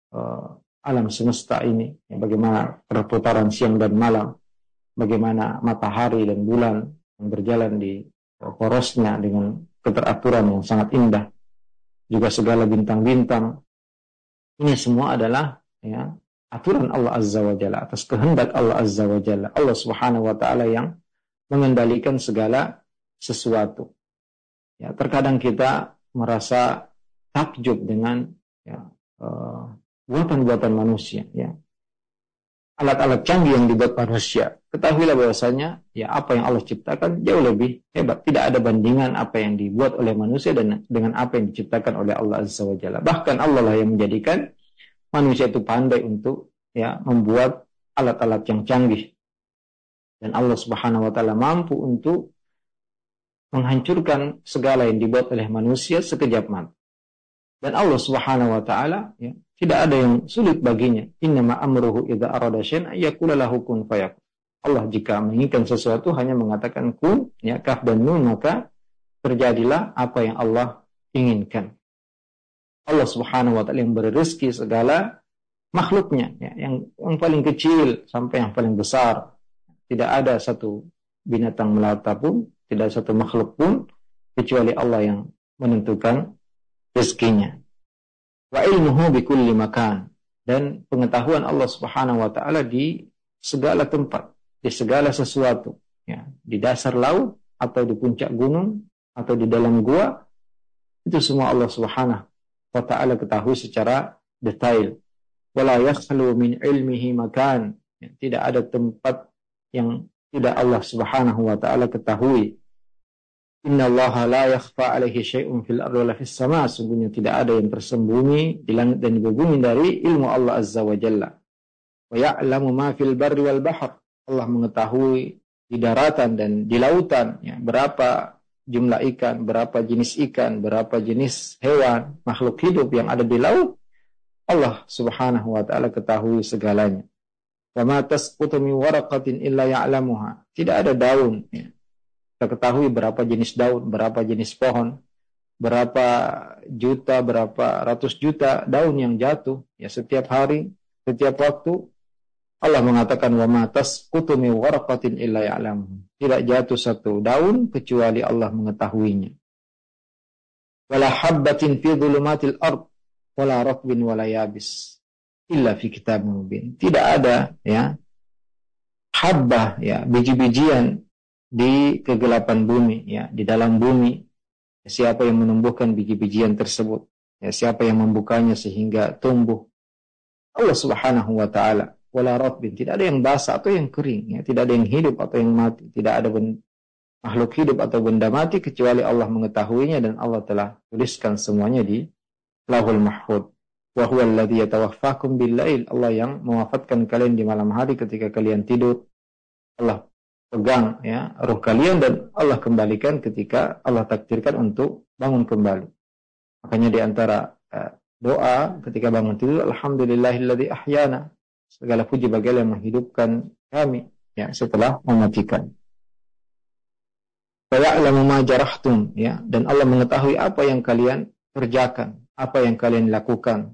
alam semesta ini, ya, bagaimana perputaran siang dan malam, bagaimana matahari dan bulan yang berjalan di porosnya dengan keteraturan yang sangat indah, juga segala bintang-bintang. Ini semua adalah ya, aturan Allah Azza wa Jalla, atas kehendak Allah Azza wa Jalla. Allah Subhanahu wa Ta'ala yang mengendalikan segala sesuatu. Ya, terkadang kita merasa takjub dengan ya, buatan-buatan manusia, ya. Alat-alat canggih yang dibuat manusia. Ketahuilah bahwasanya ya apa yang Allah ciptakan jauh lebih hebat. Tidak ada bandingan apa yang dibuat oleh manusia dan dengan apa yang diciptakan oleh Allah Azza wa Jalla. Bahkan Allah lah yang menjadikan manusia itu pandai untuk ya membuat alat-alat yang canggih. Dan Allah Subhanahu wa Ta'ala mampu untuk menghancurkan segala yang dibuat oleh manusia sekejap mata. Dan Allah Subhanahu wa Ta'ala ya, tidak ada yang sulit baginya. Innama amruhu idza arada syai'an yaqulu lahu kun fayakun. Allah jika menginginkan sesuatu hanya mengatakan kun, ya, kaf dan nun, maka terjadilah apa yang Allah inginkan. Allah Subhanahu wa Ta'ala yang beri rezeki segala makhluknya, ya, yang paling kecil sampai yang paling besar. Tidak ada satu binatang melata pun, tidak satu makhluk pun kecuali Allah yang menentukan rezekinya. Wa ilmuhu bi kulli makan, dan pengetahuan Allah Subhanahu wa Ta'ala di segala tempat, di segala sesuatu, ya, di dasar laut atau di puncak gunung atau di dalam gua, itu semua Allah Subhanahu wa Ta'ala ketahui secara detail. Wala yakhlu min ilmihi makan, ya, tidak ada tempat yang tidak Allah Subhanahu wa Ta'ala ketahui. Inna Allah la yakhfa alaihi syai'un fil ardi wala fis sama'. Sungguhnya tidak ada yang tersembunyi di langit dan di bumi dari ilmu Allah Azza wa Jalla. Wa ya'lamu ma fil barri wal bahr. Allah mengetahui di daratan dan di lautan, ya, berapa jumlah ikan, berapa jenis hewan, makhluk hidup yang ada di laut. Allah Subhanahu wa Ta'ala ketahui segalanya. Wa ma tasqutu min waraqatin illa ya'lamuha. Tidak ada daun, ya. Kita ketahui berapa jenis daun, berapa jenis pohon, berapa juta, berapa ratus juta daun yang jatuh ya setiap hari, setiap waktu. Allah mengatakan wa ma tasqutu min waraqatin illa ya'lamuha. Tidak jatuh satu daun kecuali Allah mengetahuinya. Wala habbatin fi dhulumatil ard wala ratbin wala yabis illa fi kitabim mubin. Tidak ada ya habbah ya biji-bijian di kegelapan bumi ya, di dalam bumi. Siapa yang menumbuhkan biji-bijian tersebut? Ya, siapa yang membukanya sehingga tumbuh? Allah Subhanahu wa taala. Wala ratbin, tidak ada yang basah atau yang kering ya, tidak ada yang hidup atau yang mati, tidak ada makhluk hidup atau benda mati kecuali Allah mengetahuinya dan Allah telah tuliskan semuanya di Lauhul Mahfuz. Wa huwa alladzi yatawaffakum bil-lail, Allah yang mewafatkan kalian di malam hari ketika kalian tidur. Allah pegang ya ruh kalian dan Allah kembalikan ketika Allah takdirkan untuk bangun kembali. Makanya di antara doa ketika bangun tidur, alhamdulillahilladzi ahyana, segala puji bagi Allah yang menghidupkan kami ya setelah mematikan. Wa ya'lamu ma jarahtum ya, dan Allah mengetahui apa yang kalian kerjakan, apa yang kalian lakukan.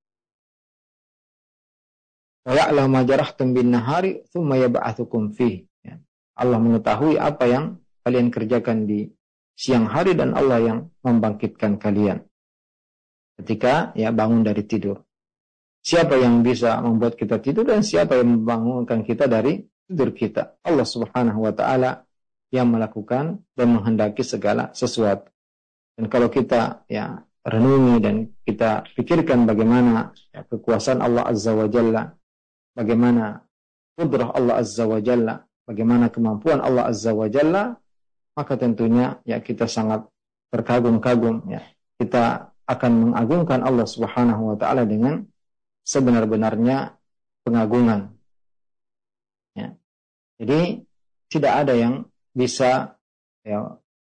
Wa ya'lamu ma jarahtum bin nahari tsumma yab'atsukum fihi. Ya. Allah mengetahui apa yang kalian kerjakan di siang hari dan Allah yang membangkitkan kalian ketika ya bangun dari tidur. Siapa yang bisa membuat kita tidur dan siapa yang membangunkan kita dari tidur kita? Allah Subhanahu wa taala yang melakukan dan menghendaki segala sesuatu. Dan kalau kita ya renungi dan kita pikirkan bagaimana ya, kekuasaan Allah Azza wa Jalla, bagaimana qudrah Allah Azza wa Jalla, bagaimana kemampuan Allah Azza wa Jalla, maka tentunya ya kita sangat terkagum-kagum ya. Kita akan mengagungkan Allah Subhanahu wa taala dengan sebenar-benarnya pengagungan. Ya. Jadi tidak ada yang bisa ya,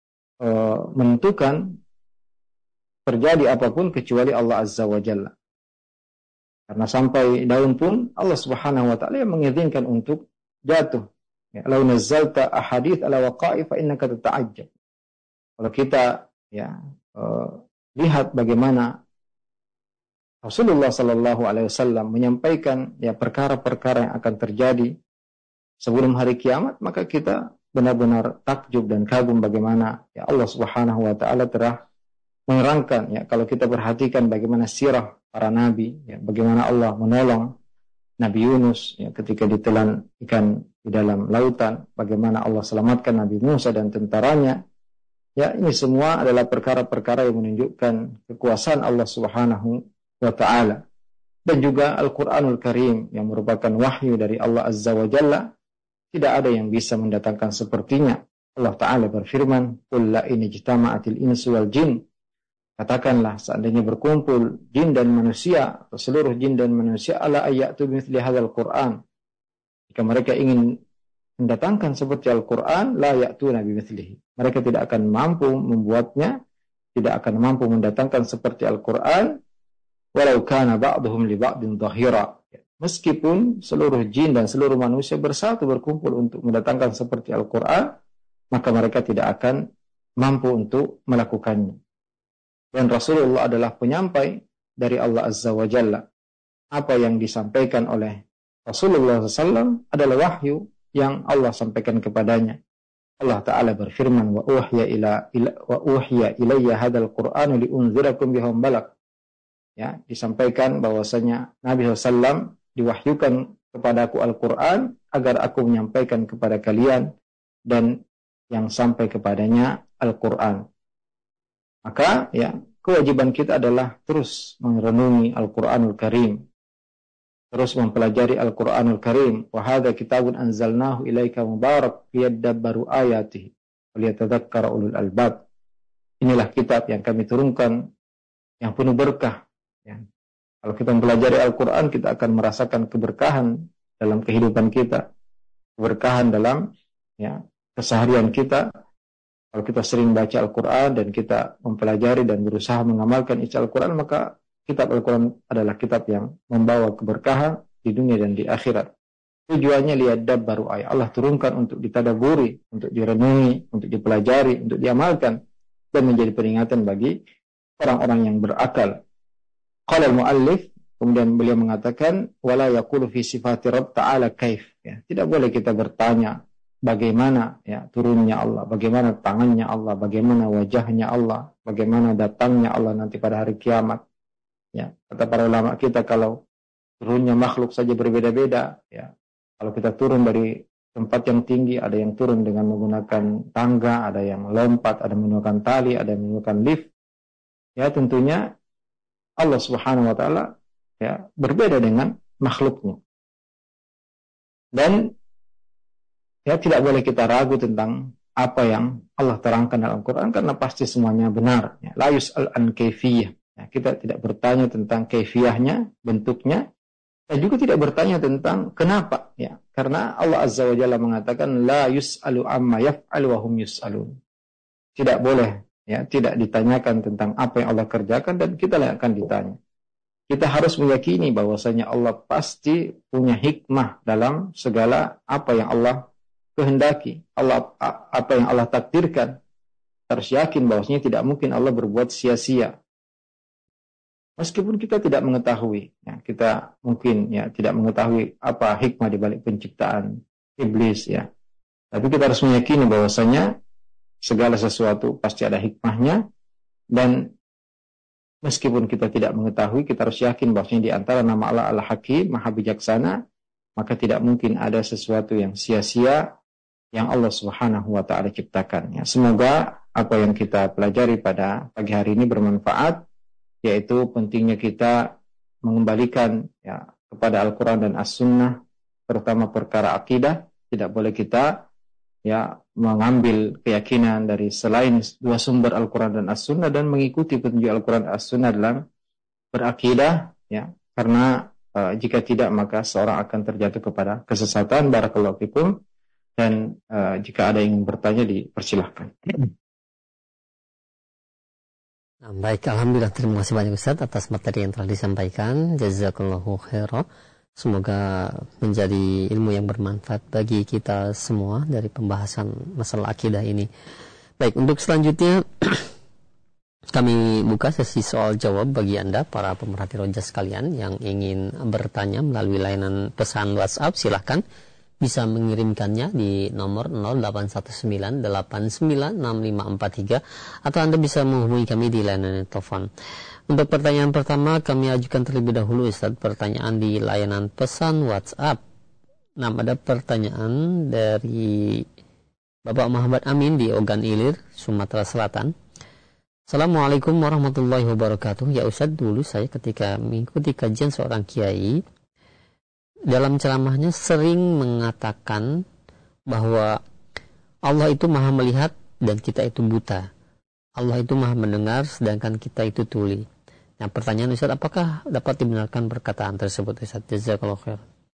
menentukan terjadi apapun kecuali Allah Azza wa Jalla. Karena sampai daun pun Allah Subhanahu wa taala yang mengizinkan untuk jatuh. Ya, "Lau nazzalta ahadits ala waqa'i fa innaka tata'ajjab." Kalau kita ya lihat bagaimana Rasulullah sallallahu alaihi wasallam menyampaikan ya perkara-perkara yang akan terjadi sebelum hari kiamat, maka kita benar-benar takjub dan kagum bagaimana ya Allah Subhanahu wa taala telah menerangkan ya, kalau kita perhatikan bagaimana sirah para nabi ya, bagaimana Allah menolong Nabi Yunus ya, ketika ditelan ikan di dalam lautan, bagaimana Allah selamatkan Nabi Musa dan tentaranya. Ya, ini semua adalah perkara-perkara yang menunjukkan kekuasaan Allah Subhanahu wa ta'ala. Dan juga Al-Quranul Karim yang merupakan wahyu dari Allah Azza wa Jalla, tidak ada yang bisa mendatangkan sepertinya. Allah Ta'ala berfirman, "Qul la in ijtama'atil insu wal jin." Katakanlah, seandainya berkumpul jin dan manusia, atau seluruh jin dan manusia, ala ayyatu bimithli hadzal Qur'an. Jika mereka ingin mendatangkan seperti Al-Quran, la ya'tuna bimithlihi. Mereka tidak akan mampu membuatnya, tidak akan mampu mendatangkan seperti Al-Quran, walau kana ba'duhum li ba'din dhahira. Meskipun seluruh jin dan seluruh manusia bersatu berkumpul untuk mendatangkan seperti Al-Quran, maka mereka tidak akan mampu untuk melakukannya. Dan Rasulullah adalah penyampai dari Allah Azza wa Jalla. Apa yang disampaikan oleh Rasulullah SAW adalah wahyu yang Allah sampaikan kepadanya. Allah Ta'ala berfirman, wa uhiya ilayya hadzal Qur'anu liunzirakum bihum balak. Ya, disampaikan bahwasanya Nabi SAW diwahyukan kepadaku Al-Quran agar aku menyampaikan kepada kalian dan yang sampai kepadanya Al-Quran. Maka ya, kewajiban kita adalah terus merenungi Al-Quranul Karim, terus mempelajari Al-Quranul Karim. Wa hadza kitabun anzalnahu ilaika mubarak liyadabbaru ayatihi wa liyatadzakkara ulul albab. Inilah kitab yang kami turunkan yang penuh berkah. Ya. Kalau kita mempelajari Al-Quran, kita akan merasakan keberkahan dalam kehidupan kita, keberkahan dalam ya, keseharian kita. Kalau kita sering baca Al-Quran dan kita mempelajari dan berusaha mengamalkan isi Al-Quran, maka kitab Al-Quran adalah kitab yang membawa keberkahan di dunia dan di akhirat. Tujuannya liyadabbaru ayat. Allah turunkan untuk ditadaburi, untuk direnungi, untuk dipelajari, untuk diamalkan, dan menjadi peringatan bagi orang-orang yang berakal. Qala al-muallif kemudian beliau mengatakan wala yaqulu fi sifati rabb ta'ala kaif, ya. Tidak boleh kita bertanya bagaimana ya turunnya Allah, bagaimana tangannya Allah, bagaimana wajahnya Allah, bagaimana datangnya Allah nanti pada hari kiamat. Ya, kata para ulama kita, kalau turunnya makhluk saja berbeda-beda, ya. Kalau kita turun dari tempat yang tinggi, ada yang turun dengan menggunakan tangga, ada yang lompat, ada yang menggunakan tali, ada yang menggunakan lift. Ya, tentunya Allah Subhanahu wa taala ya berbeda dengan makhluknya. Dan ya tidak boleh kita ragu tentang apa yang Allah terangkan dalam Quran, karena pasti semuanya benar. Ya, la yus'al an kaifiyah. Ya, kita tidak bertanya tentang kaifiyahnya, bentuknya, dan juga tidak bertanya tentang kenapa, ya. Karena Allah Azza wa Jalla mengatakan la yus'alu amma yaf'alu wa hum yus'alun. Tidak boleh, ya, tidak ditanyakan tentang apa yang Allah kerjakan, dan kita yang akan ditanya. Kita harus meyakini bahwasanya Allah pasti punya hikmah dalam segala apa yang Allah kehendaki, apa yang Allah takdirkan. Harus yakin bahwasanya tidak mungkin Allah berbuat sia-sia. Meskipun kita tidak mengetahui, ya, kita mungkin ya tidak mengetahui apa hikmah di balik penciptaan iblis, ya. Tapi kita harus meyakini bahwasanya segala sesuatu pasti ada hikmahnya, dan meskipun kita tidak mengetahui, kita harus yakin bahwasanya di antara nama Allah Al-Hakim, Maha Bijaksana, maka tidak mungkin ada sesuatu yang sia-sia yang Allah Subhanahu wa taala ciptakan. Ya, semoga apa yang kita pelajari pada pagi hari ini bermanfaat, yaitu pentingnya kita mengembalikan ya kepada Al-Quran dan As-Sunnah, terutama perkara akidah. Tidak boleh kita ya mengambil keyakinan dari selain dua sumber Al-Quran dan As-Sunnah dan mengikuti petunjuk Al-Quran dan As-Sunnah dalam berakidah, ya, karena jika tidak maka seorang akan terjatuh kepada kesesatan. Barakallahu fikum. Dan jika ada yang bertanya, dipersilahkan. Baik, alhamdulillah, terima kasih banyak Ustaz atas materi yang telah disampaikan. Jazakallahu khairan. Semoga menjadi ilmu yang bermanfaat bagi kita semua dari pembahasan masalah akidah ini. Baik, untuk selanjutnya kami buka sesi soal jawab bagi Anda para pemerhati roja sekalian yang ingin bertanya melalui layanan pesan WhatsApp. Silahkan bisa mengirimkannya di nomor 0819896543 atau Anda bisa menghubungi kami di layanan telepon. Untuk pertanyaan pertama kami ajukan terlebih dahulu Ustaz, pertanyaan di layanan pesan WhatsApp. Nah, ada pertanyaan dari Bapak Muhammad Amin di Ogan Ilir, Sumatera Selatan. Assalamualaikum warahmatullahi wabarakatuh. Ya Ustaz, dulu saya ketika mengikuti kajian seorang kiai, dalam ceramahnya sering mengatakan bahwa Allah itu maha melihat dan kita itu buta. Allah itu maha mendengar sedangkan kita itu tuli. Nah, pertanyaan Ustaz, apakah dapat dibenarkan perkataan tersebut Ustaz? Jazakallahu khair.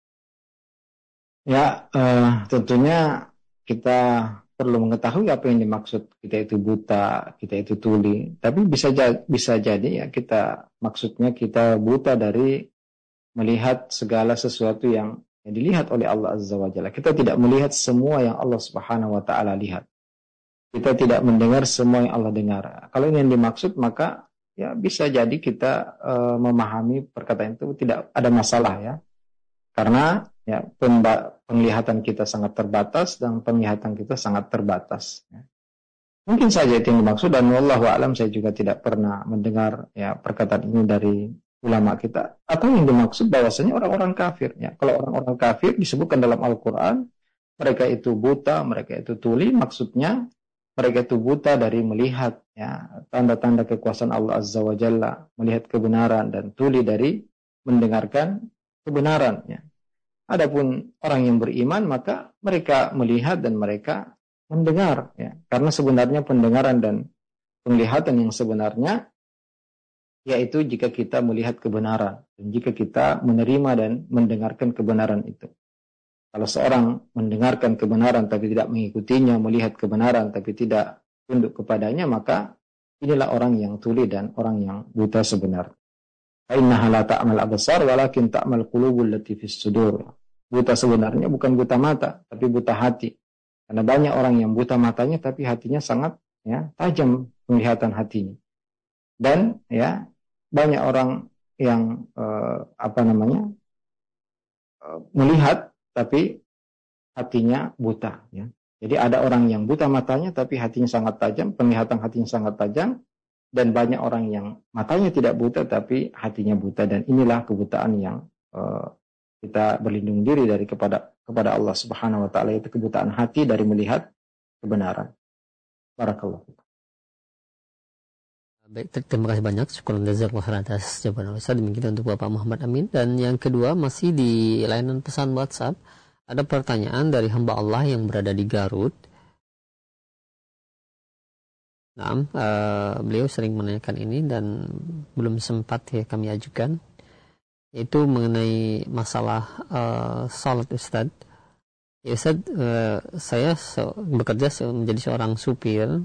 Ya, tentunya kita perlu mengetahui apa yang dimaksud kita itu buta, kita itu tuli. Tapi bisa jadi ya maksudnya kita buta dari melihat segala sesuatu yang dilihat oleh Allah Azza wa Jalla. Kita tidak melihat semua yang Allah Subhanahu wa taala lihat. Kita tidak mendengar semua yang Allah dengar. Kalau ini yang dimaksud, maka ya bisa jadi kita memahami perkataan itu tidak ada masalah, ya. Karena ya penglihatan kita sangat terbatas dan penglihatan kita sangat terbatas, ya. Mungkin saja itu yang dimaksud, dan wallahu a'lam, saya juga tidak pernah mendengar ya perkataan ini dari ulama kita. Atau yang dimaksud bahwasanya orang-orang kafir, ya. Kalau orang-orang kafir disebutkan dalam Al-Quran, mereka itu buta, mereka itu tuli, maksudnya mereka itu buta dari melihat ya tanda-tanda kekuasaan Allah Azza wa Jalla, melihat kebenaran, dan tuli dari mendengarkan kebenaran, ya. Adapun orang yang beriman, maka mereka melihat dan mereka mendengar, ya. Karena sebenarnya pendengaran dan penglihatan yang sebenarnya yaitu jika kita melihat kebenaran dan jika kita menerima dan mendengarkan kebenaran itu. Kalau seorang mendengarkan kebenaran tapi tidak mengikutinya, melihat kebenaran tapi tidak tunduk kepadanya, maka inilah orang yang tuli dan orang yang buta sebenarnya. Innaha la ta'mal absar walakin ta'mal qulubul lati fis sudur. Buta sebenarnya bukan buta mata, tapi buta hati. Karena banyak orang yang buta matanya tapi hatinya sangat ya tajam penglihatan hatinya. Dan ya banyak orang yang melihat tapi hatinya buta, ya. Jadi ada orang yang buta matanya tapi hatinya sangat tajam, penglihatan hatinya sangat tajam, dan banyak orang yang matanya tidak buta tapi hatinya buta, dan inilah kebutaan yang kita berlindung diri dari kepada Allah Subhanahu wa taala, yaitu kebutaan hati dari melihat kebenaran. Barakallahu. Baik, terima kasih banyak. Syukur jazakallahu atas jawaban Ustaz. Demikian untuk Bapak Muhammad Amin. Dan yang kedua masih di layanan pesan WhatsApp. Ada pertanyaan dari hamba Allah yang berada di Garut. Nah, beliau sering menanyakan ini dan belum sempat ya kami ajukan. Itu mengenai masalah salat Ustaz. Ya Ustaz, saya bekerja menjadi seorang supir.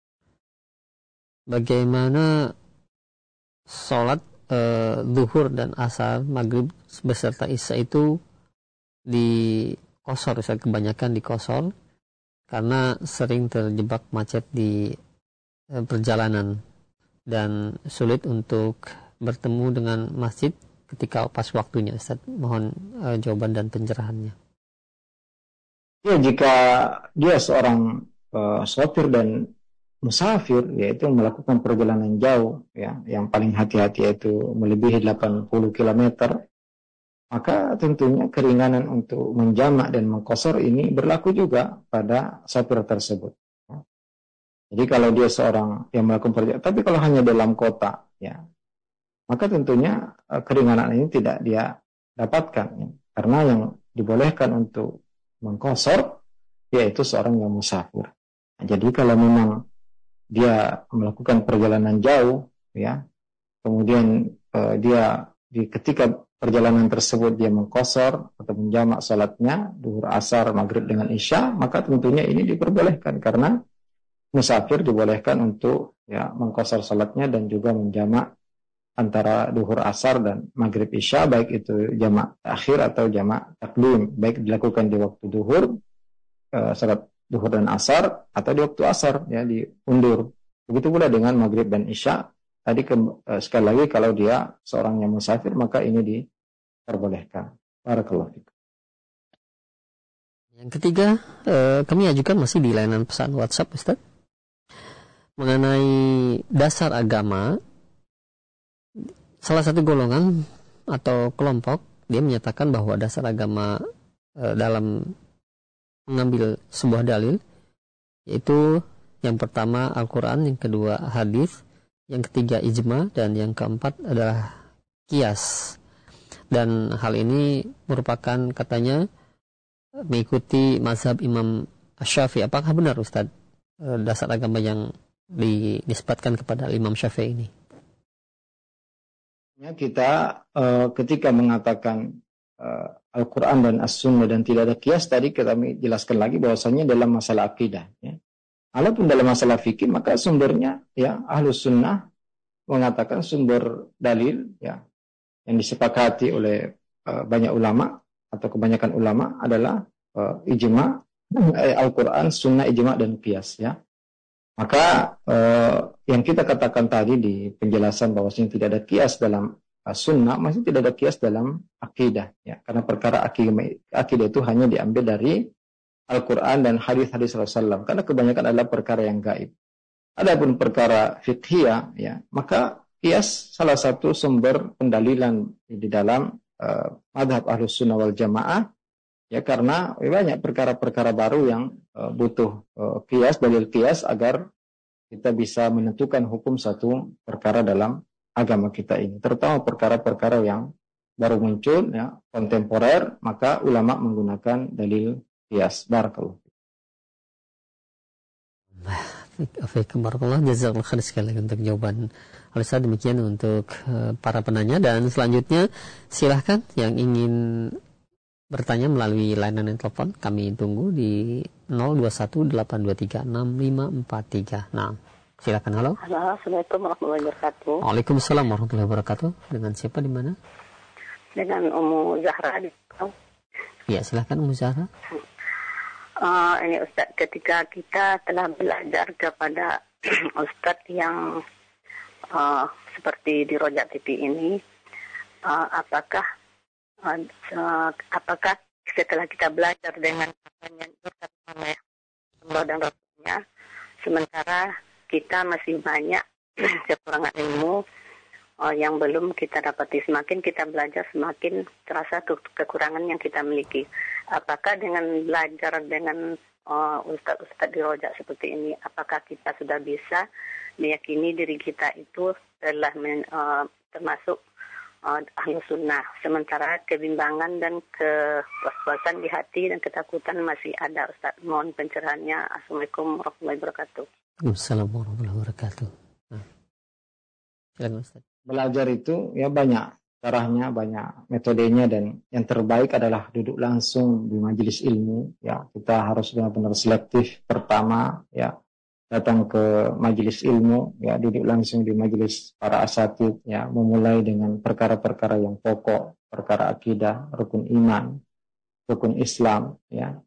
Bagaimana salat zuhur dan asar, maghrib beserta isya itu di kosor, kebanyakan di kosor karena sering terjebak macet di perjalanan dan sulit untuk bertemu dengan masjid ketika pas waktunya. Ustaz, mohon jawaban dan pencerahannya. Ya, jika dia seorang sopir dan musafir, yaitu melakukan perjalanan jauh, ya, yang paling hati-hati yaitu melebihi 80 km, maka tentunya keringanan untuk menjamak dan mengqashar ini berlaku juga pada sopir tersebut. Jadi kalau dia seorang yang melakukan perjalanan, tapi kalau hanya dalam kota, ya, maka tentunya keringanan ini tidak dia dapatkan, ya, karena yang dibolehkan untuk mengqashar yaitu seorang yang musafir. Nah, jadi kalau memang dia melakukan perjalanan jauh, ya, kemudian dia ketika perjalanan tersebut dia mengqashar atau menjamak salatnya zuhur, asar, maghrib dengan isya, maka tentunya ini diperbolehkan karena musafir dibolehkan untuk, ya, mengqashar salatnya dan juga menjamak antara zuhur, asar dan maghrib isya, baik itu jamak akhir atau jamak takdim, baik dilakukan di waktu zuhur, salat zuhur dan asar, atau di waktu asar, ya, diundur. Begitu pula dengan maghrib dan isya. Tadi sekali lagi kalau dia seorang yang musafir maka ini diperbolehkan. Barakallahu fikum. Yang ketiga, kami ajukan masih di layanan pesan WhatsApp Ustaz, mengenai dasar agama. Salah satu golongan atau kelompok dia menyatakan bahwa dasar agama dalam mengambil sebuah dalil, yaitu yang pertama Al-Quran, yang kedua hadis, yang ketiga ijma, dan yang keempat adalah qiyas. Dan hal ini merupakan katanya mengikuti mazhab Imam Syafi'i. Apakah benar Ustaz dasar agama yang dinisbatkan kepada Imam Syafi'i ini? Kita ketika mengatakan Al-Quran dan As-Sunnah dan tidak ada qiyas, tadi kami jelaskan lagi bahwasanya dalam masalah akidah, ya. Walaupun dalam masalah fikih maka sumbernya, ya, Ahlus Sunnah mengatakan sumber dalil, ya, yang disepakati oleh banyak ulama atau kebanyakan ulama adalah ijma, Al-Quran, Sunnah, ijma dan qiyas, ya. Maka yang kita katakan tadi di penjelasan bahwasanya tidak ada qiyas dalam Sunnah, masih tidak ada qiyas dalam akidah, ya, karena perkara akidah itu hanya diambil dari Al-Quran dan hadis-hadis Rasulullah, karena kebanyakan adalah perkara yang gaib. Adapun perkara fiqhiyah, ya, maka qiyas salah satu sumber pendalilan di dalam madhab Ahlus Sunnah wal Jamaah, ya, karena banyak perkara-perkara baru yang butuh qiyas, dalil qiyas agar kita bisa menentukan hukum satu perkara dalam agama kita ini, terutama perkara-perkara yang baru muncul, ya, kontemporer, maka ulama menggunakan dalil qiyas. Barakallahu. Barakallah, jazakallahu khair sekali untuk jawaban Ustaz. Demikian untuk para penanya, dan selanjutnya silahkan yang ingin bertanya melalui layanan telepon kami tunggu di 0218236543. Nah, silakan. Halo. Assalamualaikum warahmatullahi wabarakatuh. Waalaikumsalam warahmatullahi wabarakatuh. Dengan siapa, di mana? Dengan Ummu Zahra di Ya, silakan Ummu Zahra. Ini Ustaz, ketika kita telah belajar kepada Ustaz yang seperti di Rojak TV ini, apakah setelah kita belajar dengan berkat Allah dan Rasulnya, sementara kita masih banyak kekurangan ilmu yang belum kita dapati. Semakin kita belajar, semakin terasa kekurangan yang kita miliki. Apakah dengan belajar dengan ustaz-ustaz di rojak seperti ini, apakah kita sudah bisa meyakini diri kita itu adalah termasuk ahlu sunnah, sementara kebimbangan dan kewaswasan di hati dan ketakutan masih ada, Ustaz? Mohon pencerahannya. Assalamualaikum warahmatullahi wabarakatuh. Assalamualaikum warahmatullahi wabarakatuh. Silakan Ustaz. Belajar itu ya banyak caranya, banyak metodenya, dan yang terbaik adalah duduk langsung di majelis ilmu. Ya, kita harus benar-benar selektif. Pertama, ya, datang ke majelis ilmu, ya, duduk langsung di majelis para asatidz, ya, memulai dengan perkara-perkara yang pokok, perkara akidah, rukun iman, rukun Islam, ya,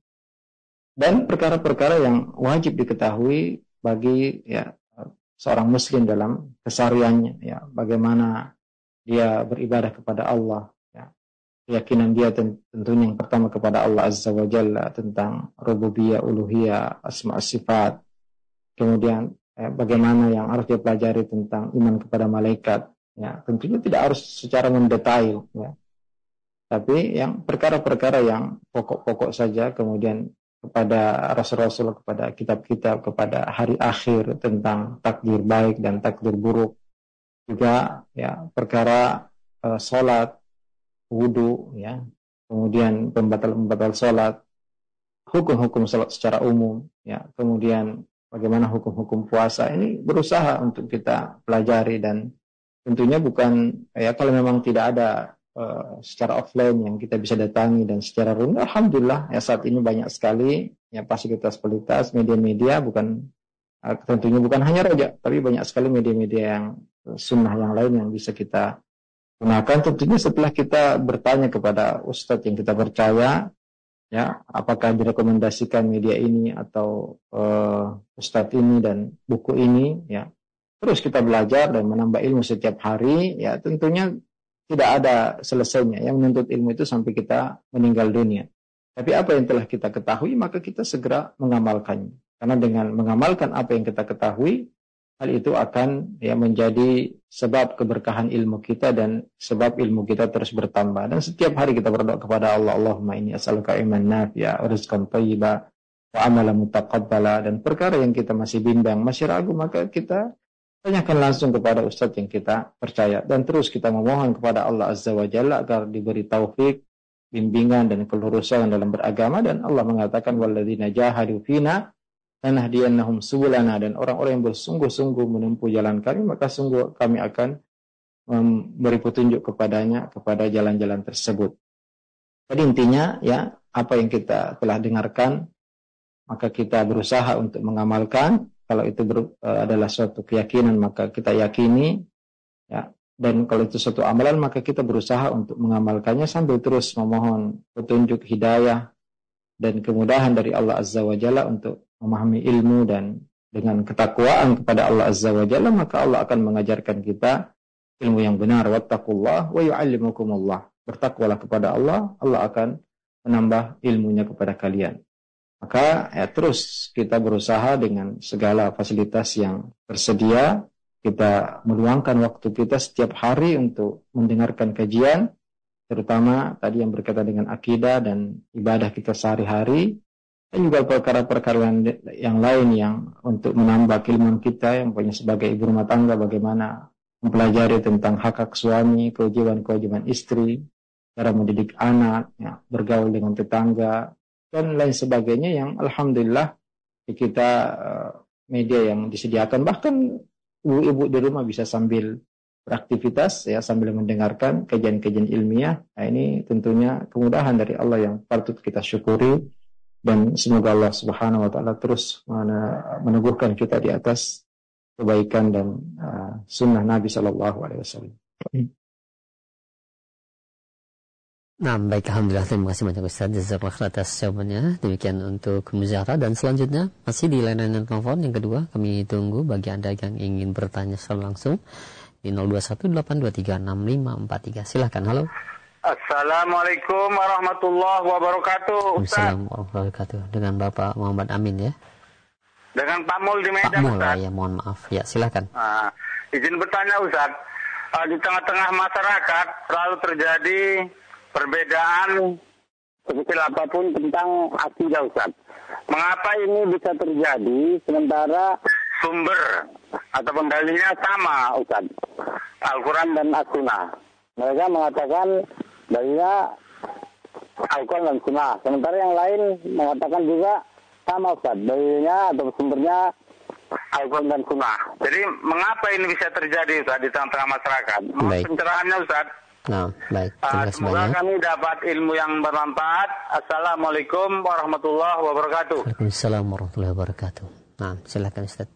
dan perkara-perkara yang wajib diketahui bagi, ya, seorang muslim dalam kesehariannya, ya, bagaimana dia beribadah kepada Allah, ya, keyakinan dia tentunya yang pertama kepada Allah Azza wa Jalla tentang rububiyah, uluhiyah, asma sifat. Kemudian bagaimana yang harus dia pelajari tentang iman kepada malaikat, ya, tentunya tidak harus secara mendetail, ya, tapi yang perkara-perkara yang pokok-pokok saja. Kemudian kepada Rasul-Rasul, kepada kitab-kitab, kepada hari akhir, tentang takdir baik dan takdir buruk. Juga, ya, perkara sholat, wudu, ya, kemudian pembatal-pembatal sholat, hukum-hukum sholat secara umum, ya, kemudian bagaimana hukum-hukum puasa. Ini berusaha untuk kita pelajari, dan tentunya bukan, ya, kalau memang tidak ada secara offline yang kita bisa datangi dan secara runut, alhamdulillah, ya, saat ini banyak sekali, ya, fasilitas-fasilitas media-media, bukan tentunya bukan hanya rojak, tapi banyak sekali media-media yang sunnah yang lain yang bisa kita gunakan. Tentunya setelah kita bertanya kepada ustadz yang kita percaya, ya, apakah direkomendasikan media ini atau ustadz ini dan buku ini, ya, terus kita belajar dan menambah ilmu setiap hari, ya, tentunya tidak ada selesainya. Yang menuntut ilmu itu sampai kita meninggal dunia. Tapi apa yang telah kita ketahui, maka kita segera mengamalkannya. Karena dengan mengamalkan apa yang kita ketahui, hal itu akan, ya, menjadi sebab keberkahan ilmu kita dan sebab ilmu kita terus bertambah. Dan setiap hari kita berdoa kepada Allah, Allahumma inni as'aluka ilman nafi'a wa rizqan thayyiba wa amalan mutaqabbala. Dan perkara yang kita masih bimbang, masih ragu, maka kita tanyakan langsung kepada ustadz yang kita percaya, dan terus kita memohon kepada Allah Azza wa Jalla agar diberi taufik, bimbingan dan kelurusan dalam beragama. Dan Allah mengatakan, walladzina jahadu fina lanahdiyannahum subulana, dan orang-orang yang bersungguh-sungguh menempuh jalan kami, maka sungguh kami akan memberi petunjuk kepadanya kepada jalan-jalan tersebut. Jadi intinya, ya, apa yang kita telah dengarkan, maka kita berusaha untuk mengamalkan. Kalau itu adalah suatu keyakinan, maka kita yakini, ya, dan kalau itu suatu amalan, maka kita berusaha untuk mengamalkannya sambil terus memohon petunjuk, hidayah, dan kemudahan dari Allah Azza wa Jalla untuk memahami ilmu. Dan dengan ketakwaan kepada Allah Azza wa Jalla, maka Allah akan mengajarkan kita ilmu yang benar. Wattaqullah wa yu'allimukumullah. Bertakwalah kepada Allah, Allah akan menambah ilmunya kepada kalian. Maka, ya, terus kita berusaha dengan segala fasilitas yang tersedia. Kita meluangkan waktu kita setiap hari untuk mendengarkan kajian, terutama tadi yang berkaitan dengan akidah dan ibadah kita sehari-hari, dan juga perkara-perkara yang lain yang untuk menambah keilmuan kita, yang punya sebagai ibu rumah tangga, bagaimana mempelajari tentang hak-hak suami, kewajiban-kewajiban istri, cara mendidik anak, ya, bergaul dengan tetangga, dan lain sebagainya, yang alhamdulillah kita media yang disediakan. Bahkan ibu-ibu di rumah bisa sambil beraktivitas, ya, sambil mendengarkan kajian-kajian ilmiah. Nah, ini tentunya kemudahan dari Allah yang patut kita syukuri, dan semoga Allah Subhanahu wa taala terus meneguhkan kita di atas kebaikan dan sunnah Nabi sallallahu alaihi wasallam. Nah, baik, alhamdulillah, terima kasih banyak Ustaz Jazakallah atas jawabannya. Demikian untuk muzakarah, dan selanjutnya masih di layanan telepon yang kedua, kami tunggu bagi Anda yang ingin bertanya secara langsung di 0218236543. Silakan. Halo. Assalamualaikum warahmatullahi wabarakatuh. Assalamualaikum warahmatullahi wabarakatuh. Dengan Bapak Muhammad Amin ya. Dengan Pak Mul di Pak Medan. Mul, ya mohon maaf. Ya silakan. Izin bertanya Ustaz. Di tengah-tengah masyarakat selalu terjadi perbedaan sekecil apapun tentang akidah Ustaz. Mengapa ini bisa terjadi sementara sumber ataupun dalilnya sama Ustaz? Al-Quran dan As-Sunnah. Mereka mengatakan dalilnya Al-Quran dan Sunnah. Sementara yang lain mengatakan juga sama Ustaz. Dalilnya atau sumbernya Al-Quran dan Sunnah. Jadi mengapa ini bisa terjadi Ustaz di tengah-tengah masyarakat? Baik. Pencerahannya Ustaz. Nah, baik. Terima kasih Semoga banyak. kami dapat ilmu yang bermanfaat. Assalamualaikum warahmatullahi wabarakatuh. Waalaikumsalam warahmatullahi wabarakatuh. Nah, silakan Ustaz.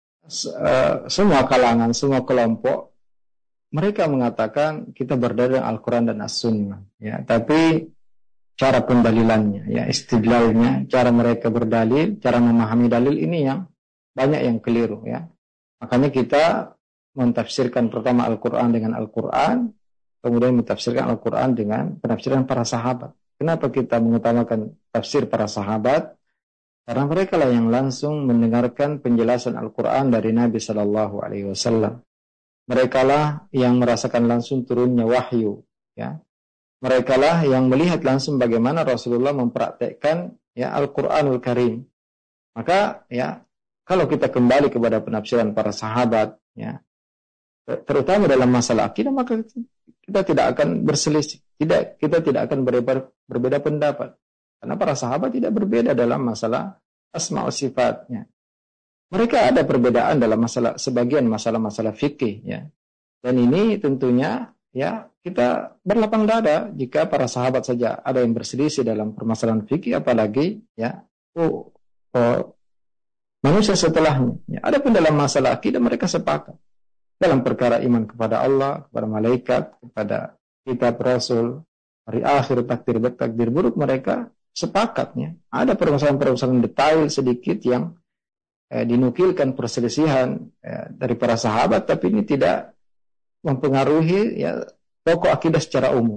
Semua kalangan, semua kelompok, mereka mengatakan kita berdalil Al-Quran dan As-Sunnah. Ya, tapi cara pendalilannya, ya istidlalnya, cara mereka berdalil, cara memahami dalil ini yang banyak yang keliru. Ya, makanya kita mentafsirkan pertama Al-Quran dengan Al-Quran, kemudian mentafsirkan Al-Quran dengan penafsiran para sahabat. Kenapa kita mengutamakan tafsir para sahabat? Karena mereka lah yang langsung mendengarkan penjelasan Al-Quran dari Nabi Sallallahu Alaihi Wasallam. Mereka lah yang merasakan langsung turunnya wahyu. Ya. Mereka lah yang melihat langsung bagaimana Rasulullah mempraktekkan ya Al-Quranul Karim. Maka ya kalau kita kembali kepada penafsiran para sahabat, ya terutama dalam masalah akidah, maka kita tidak akan berselisih. Kita tidak akan berbeda pendapat. Karena para sahabat tidak berbeda dalam masalah asma' wa sifatnya. Mereka ada perbedaan dalam masalah sebagian masalah-masalah fikih ya. Dan ini tentunya ya kita berlapang dada jika para sahabat saja ada yang berselisih dalam permasalahan fikih, apalagi ya manusia setelahnya. Ya. Adapun dalam masalah akidah mereka sepakat. Dalam perkara iman kepada Allah, kepada malaikat, kepada kitab Rasul, hari akhir, takdir baik, takdir buruk, mereka sepakatnya. Ada permasalahan-permasalahan detail sedikit yang dinukilkan perselisihan dari para sahabat, tapi ini tidak mempengaruhi ya pokok akidah secara umum.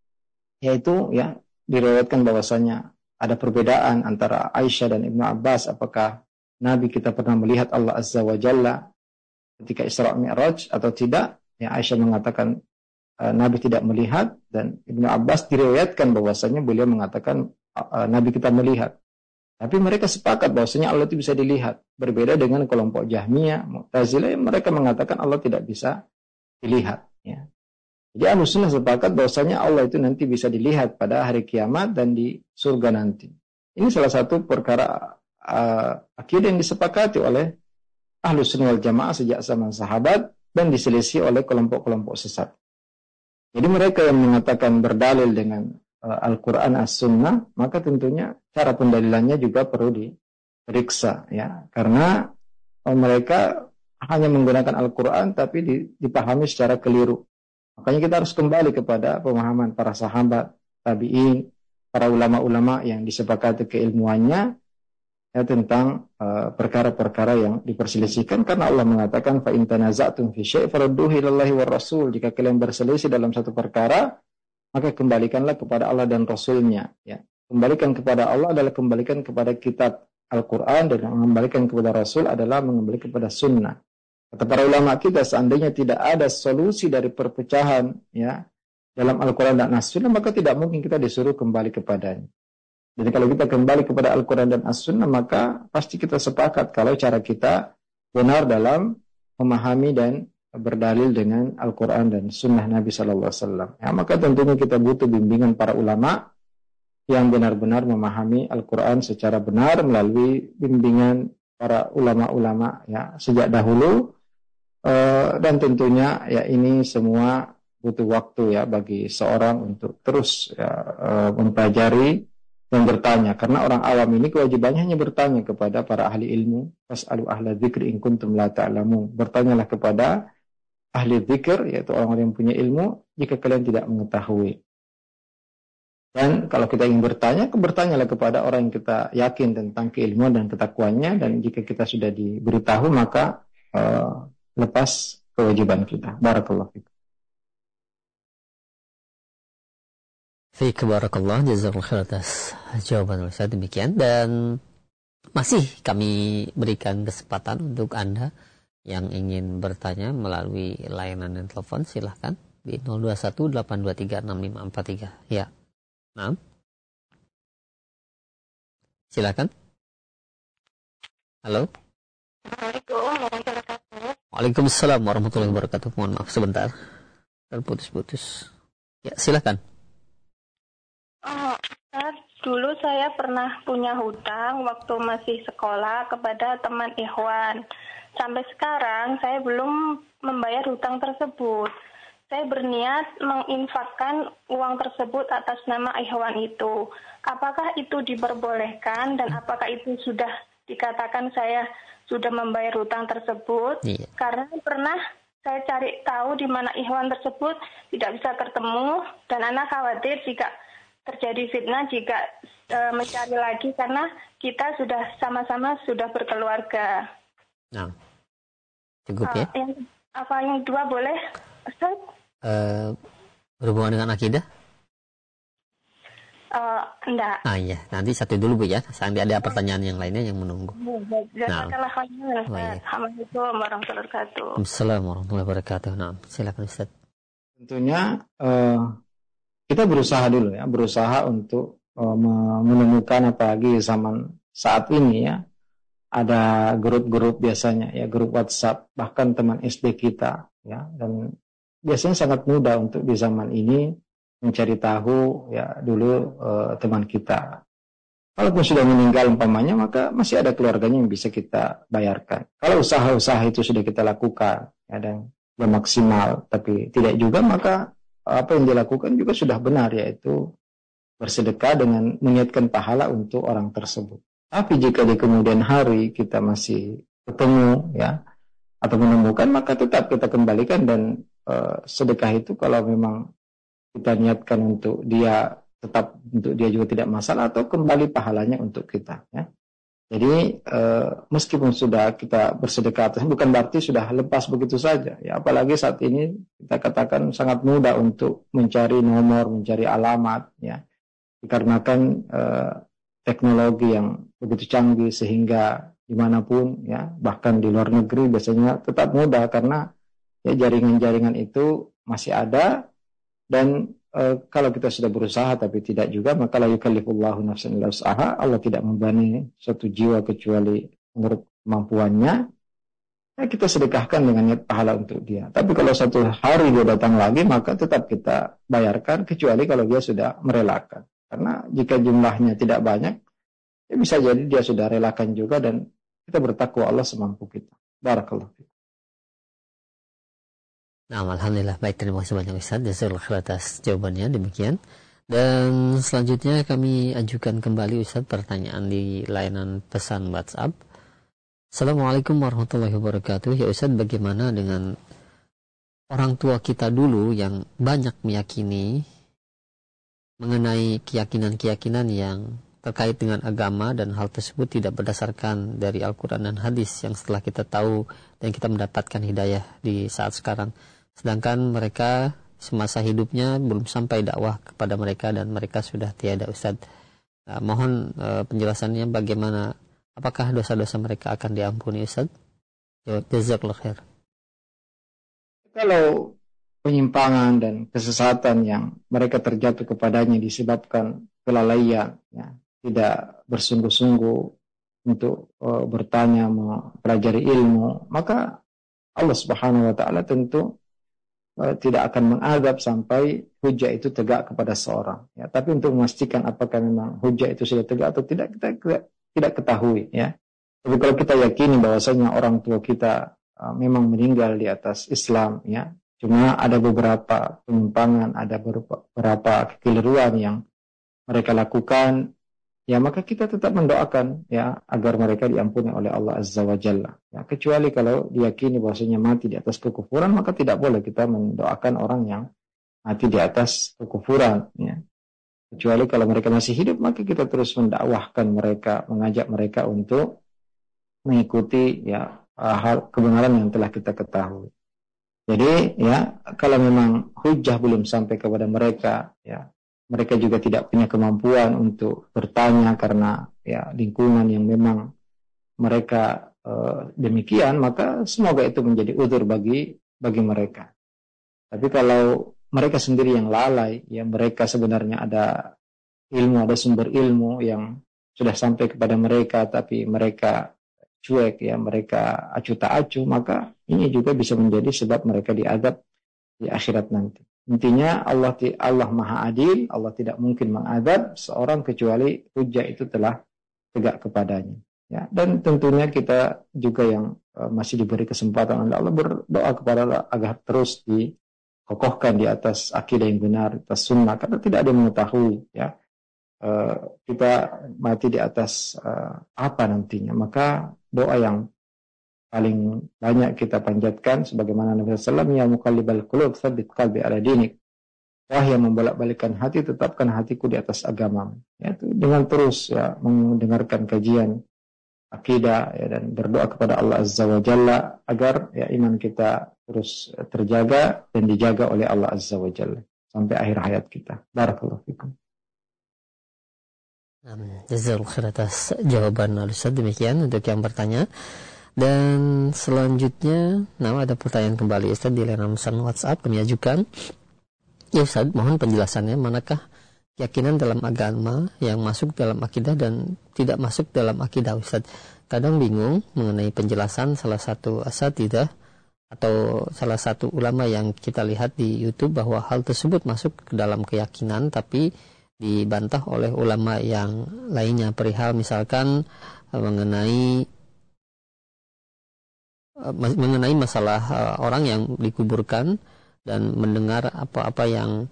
Yaitu ya diriwayatkan bahwasanya ada perbedaan antara Aisyah dan Ibnu Abbas, apakah Nabi kita pernah melihat Allah Azza wa Jalla ketika Isra Mi'raj atau tidak. Ya, Aisyah mengatakan Nabi tidak melihat, dan Ibnu Abbas diriwayatkan bahwasanya beliau mengatakan Nabi kita melihat. Tapi mereka sepakat bahwasanya Allah itu bisa dilihat. Berbeda dengan kelompok Jahmiyah, Mu'tazilah yang mereka mengatakan Allah tidak bisa dilihat. Ya. Jadi Ahlussunnah sepakat bahwasanya Allah itu nanti bisa dilihat pada hari kiamat dan di surga nanti. Ini salah satu perkara akidah yang disepakati oleh Ahlussunnah wal Jamaah sejak zaman sahabat dan diselisih oleh kelompok-kelompok sesat. Jadi mereka yang mengatakan berdalil dengan Al-Quran As-Sunnah, maka tentunya cara pendalilannya juga perlu diperiksa ya, karena mereka hanya menggunakan Al-Quran tapi dipahami secara keliru. Makanya kita harus kembali kepada pemahaman para sahabat, tabi'in, para ulama-ulama yang disepakati keilmuannya ya, tentang perkara-perkara yang diperselisihkan, karena Allah mengatakan fa in tanaza'tum fi syai' farudduhu ilallahi war rasul. Jika kalian berselisih dalam satu perkara, maka kembalikanlah kepada Allah dan Rasulnya. Ya. Kembalikan kepada Allah adalah kembalikan kepada kitab Al-Quran, dan mengembalikan kepada Rasul adalah mengembalikan kepada sunnah. Kata para ulama kita, seandainya tidak ada solusi dari perpecahan ya dalam Al-Quran dan As-Sunnah, maka tidak mungkin kita disuruh kembali kepadanya. Jadi kalau kita kembali kepada Al-Quran dan As-Sunnah, maka pasti kita sepakat kalau cara kita benar dalam memahami dan berdalil dengan Al-Quran dan Sunnah Nabi Sallallahu Alaihi Wasallam. Ya, maka tentunya kita butuh bimbingan para ulama yang benar-benar memahami Al-Quran secara benar melalui bimbingan para ulama-ulama ya sejak dahulu. Dan tentunya ya ini semua butuh waktu ya bagi seorang untuk terus ya, mempelajari dan bertanya, karena orang awam ini kewajibannya hanya bertanya kepada para ahli ilmu. Fas'alu ahla dzikri in kuntum la ta'lamun. Bertanyalah kepada ahli dzikir, yaitu orang-orang yang punya ilmu, jika kalian tidak mengetahui. Dan kalau kita ingin bertanya, bertanyalah kepada orang yang kita yakin tentang keilmuan dan ketakwaannya. Dan jika kita sudah diberitahu, maka lepas kewajiban kita. Barakallahu fikum. Fiik barakallah, jazakallahu khair atas jawaban Ustaz. Demikian, dan masih kami berikan kesempatan untuk Anda yang ingin bertanya melalui layanan dan telepon, silahkan di 0218236543. Ya. Nah. Silakan. Halo. Assalamualaikum warahmatullahi wabarakatuh. Waalaikumsalam warahmatullahi wabarakatuh. Mohon maaf sebentar, terputus-putus. Ya, silakan. Ustaz, dulu saya pernah punya hutang waktu masih sekolah kepada teman ikhwan. Sampai sekarang saya belum membayar hutang tersebut. Saya berniat menginfakkan uang tersebut atas nama ikhwan itu. Apakah itu diperbolehkan dan apakah itu sudah dikatakan saya sudah membayar hutang tersebut? Iya. Karena pernah saya cari tahu di mana ikhwan tersebut tidak bisa ketemu, dan anak khawatir jika terjadi fitnah jika mencari lagi, karena kita sudah sama-sama sudah berkeluarga. Nah, cukup ya. Yang dua boleh, Ustaz? Berhubungan dengan akidah? Enggak. Iya, nanti satu dulu Bu ya. Sampai ada pertanyaan yang lainnya yang menunggu. Jazakallah khairan. Assalamualaikum warahmatullahi wabarakatuh. Assalamualaikum warahmatullahi wabarakatuh. Nah, silakan Ustaz. Tentunya kita berusaha dulu ya, berusaha untuk menemukan, apalagi zaman saat ini ya, ada grup-grup biasanya ya, grup WhatsApp, bahkan teman SD kita ya, dan biasanya sangat mudah untuk di zaman ini mencari tahu ya dulu teman kita. Walaupun sudah meninggal umpamanya, maka masih ada keluarganya yang bisa kita bayarkan. Kalau usaha-usaha itu sudah kita lakukan ya, dan maksimal, tapi tidak juga, maka apa yang dilakukan juga sudah benar, yaitu bersedekah dengan meniatkan pahala untuk orang tersebut. Tapi jika di kemudian hari kita masih ketemu ya, atau menemukan, maka tetap kita kembalikan, dan sedekah itu kalau memang kita niatkan untuk dia, tetap untuk dia juga tidak masalah, atau kembali pahalanya untuk kita ya. Jadi meskipun sudah kita bersedekah atas, bukan berarti sudah lepas begitu saja ya. Apalagi saat ini kita katakan sangat mudah untuk mencari nomor, mencari alamat ya, dikarenakan teknologi yang begitu canggih, sehingga dimanapun ya, bahkan di luar negeri biasanya tetap mudah, karena ya jaringan-jaringan itu masih ada. Dan kalau kita sudah berusaha tapi tidak juga, maka la yukallifullahu nafsan illa wus'aha, Allah tidak membebani suatu jiwa kecuali menurut kemampuannya. Ya, kita sedekahkan dengan niat pahala untuk dia. Tapi kalau satu hari dia datang lagi, maka tetap kita bayarkan, kecuali kalau dia sudah merelakan. Karena jika jumlahnya tidak banyak, ya bisa jadi dia sudah relakan juga, dan kita bertakwa Allah semampu kita. Barakallahu fiik. Nah, alhamdulillah, baik, terima kasih banyak Ustaz. Jazakallahu khair atas jawabannya. Demikian. Dan selanjutnya kami ajukan kembali Ustaz pertanyaan di layanan pesan WhatsApp. Assalamualaikum warahmatullahi wabarakatuh. Ya Ustaz, bagaimana dengan orang tua kita dulu yang banyak meyakini mengenai keyakinan-keyakinan yang terkait dengan agama, dan hal tersebut tidak berdasarkan dari Al-Quran dan hadis yang setelah kita tahu dan kita mendapatkan hidayah di saat sekarang. Sedangkan mereka semasa hidupnya belum sampai dakwah kepada mereka dan mereka sudah tiada Ustaz. Mohon penjelasannya bagaimana, apakah dosa-dosa mereka akan diampuni Ustaz? Jazakallahu khair. Kalau penyimpangan dan kesesatan yang mereka terjatuh kepadanya disebabkan kelalaian ya, tidak bersungguh-sungguh untuk bertanya, mempelajari ilmu, maka Allah Subhanahu wa taala tentu tidak akan mengadab sampai hujah itu tegak kepada seorang ya. Tapi untuk memastikan apakah memang hujah itu sudah tegak atau tidak, kita tidak ketahui ya. Tapi kalau kita yakini bahwasanya orang tua kita memang meninggal di atas Islam ya, cuma ada beberapa penyimpangan, ada beberapa kekeliruan yang mereka lakukan ya, maka kita tetap mendoakan ya agar mereka diampuni oleh Allah Azza wa Jalla ya. Kecuali kalau diyakini bahwasanya mati di atas kekufuran, maka tidak boleh kita mendoakan orang yang mati di atas kekufuran ya. Kecuali kalau mereka masih hidup, maka kita terus mendakwahkan mereka, mengajak mereka untuk mengikuti ya hal kebenaran yang telah kita ketahui. Jadi ya kalau memang hujah belum sampai kepada mereka, ya mereka juga tidak punya kemampuan untuk bertanya karena ya lingkungan yang memang mereka demikian, maka semoga itu menjadi udzur bagi mereka. Tapi kalau mereka sendiri yang lalai, ya mereka sebenarnya ada ilmu, ada sumber ilmu yang sudah sampai kepada mereka, tapi mereka cuek, ya mereka acuh tak acuh, maka ini juga bisa menjadi sebab mereka diazab di akhirat nanti. Intinya Allah Maha Adil, Allah tidak mungkin mengazab seorang kecuali hujjah itu telah tegak kepadanya. Ya, dan tentunya kita juga yang masih diberi kesempatan oleh Allah berdoa kepada Allah agar terus dikokohkan di atas akidah yang benar, di atas sunnah, karena tidak ada yang mengetahui ya kita mati di atas apa nantinya. Maka doa yang paling banyak kita panjatkan sebagaimana Nabi sallallahu alaihi wasallam, ya muqallibal qulub tsabbit qalbi ala dinik. Wah yang membolak-balikkan hati, tetapkan hatiku di atas agama. Ya, itu dengan terus ya mendengarkan kajian akidah ya, dan berdoa kepada Allah Azza wa Jalla agar ya iman kita terus terjaga dan dijaga oleh Allah Azza wa Jalla sampai akhir hayat kita. Barakallahu fikum. Jazakallahu khair atas jawaban Ustaz. Demikian untuk yang bertanya. Dan selanjutnya ada pertanyaan kembali Ustaz di layanan pesan WhatsApp kami ajukan. Ya Ustaz, mohon penjelasannya, manakah keyakinan dalam agama yang masuk dalam akidah dan tidak masuk dalam akidah Ustaz? Kadang bingung mengenai penjelasan salah satu asatidzah atau salah satu ulama yang kita lihat di YouTube bahwa hal tersebut masuk ke dalam keyakinan, tapi dibantah oleh ulama yang lainnya perihal misalkan mengenai masalah orang yang dikuburkan dan mendengar apa-apa yang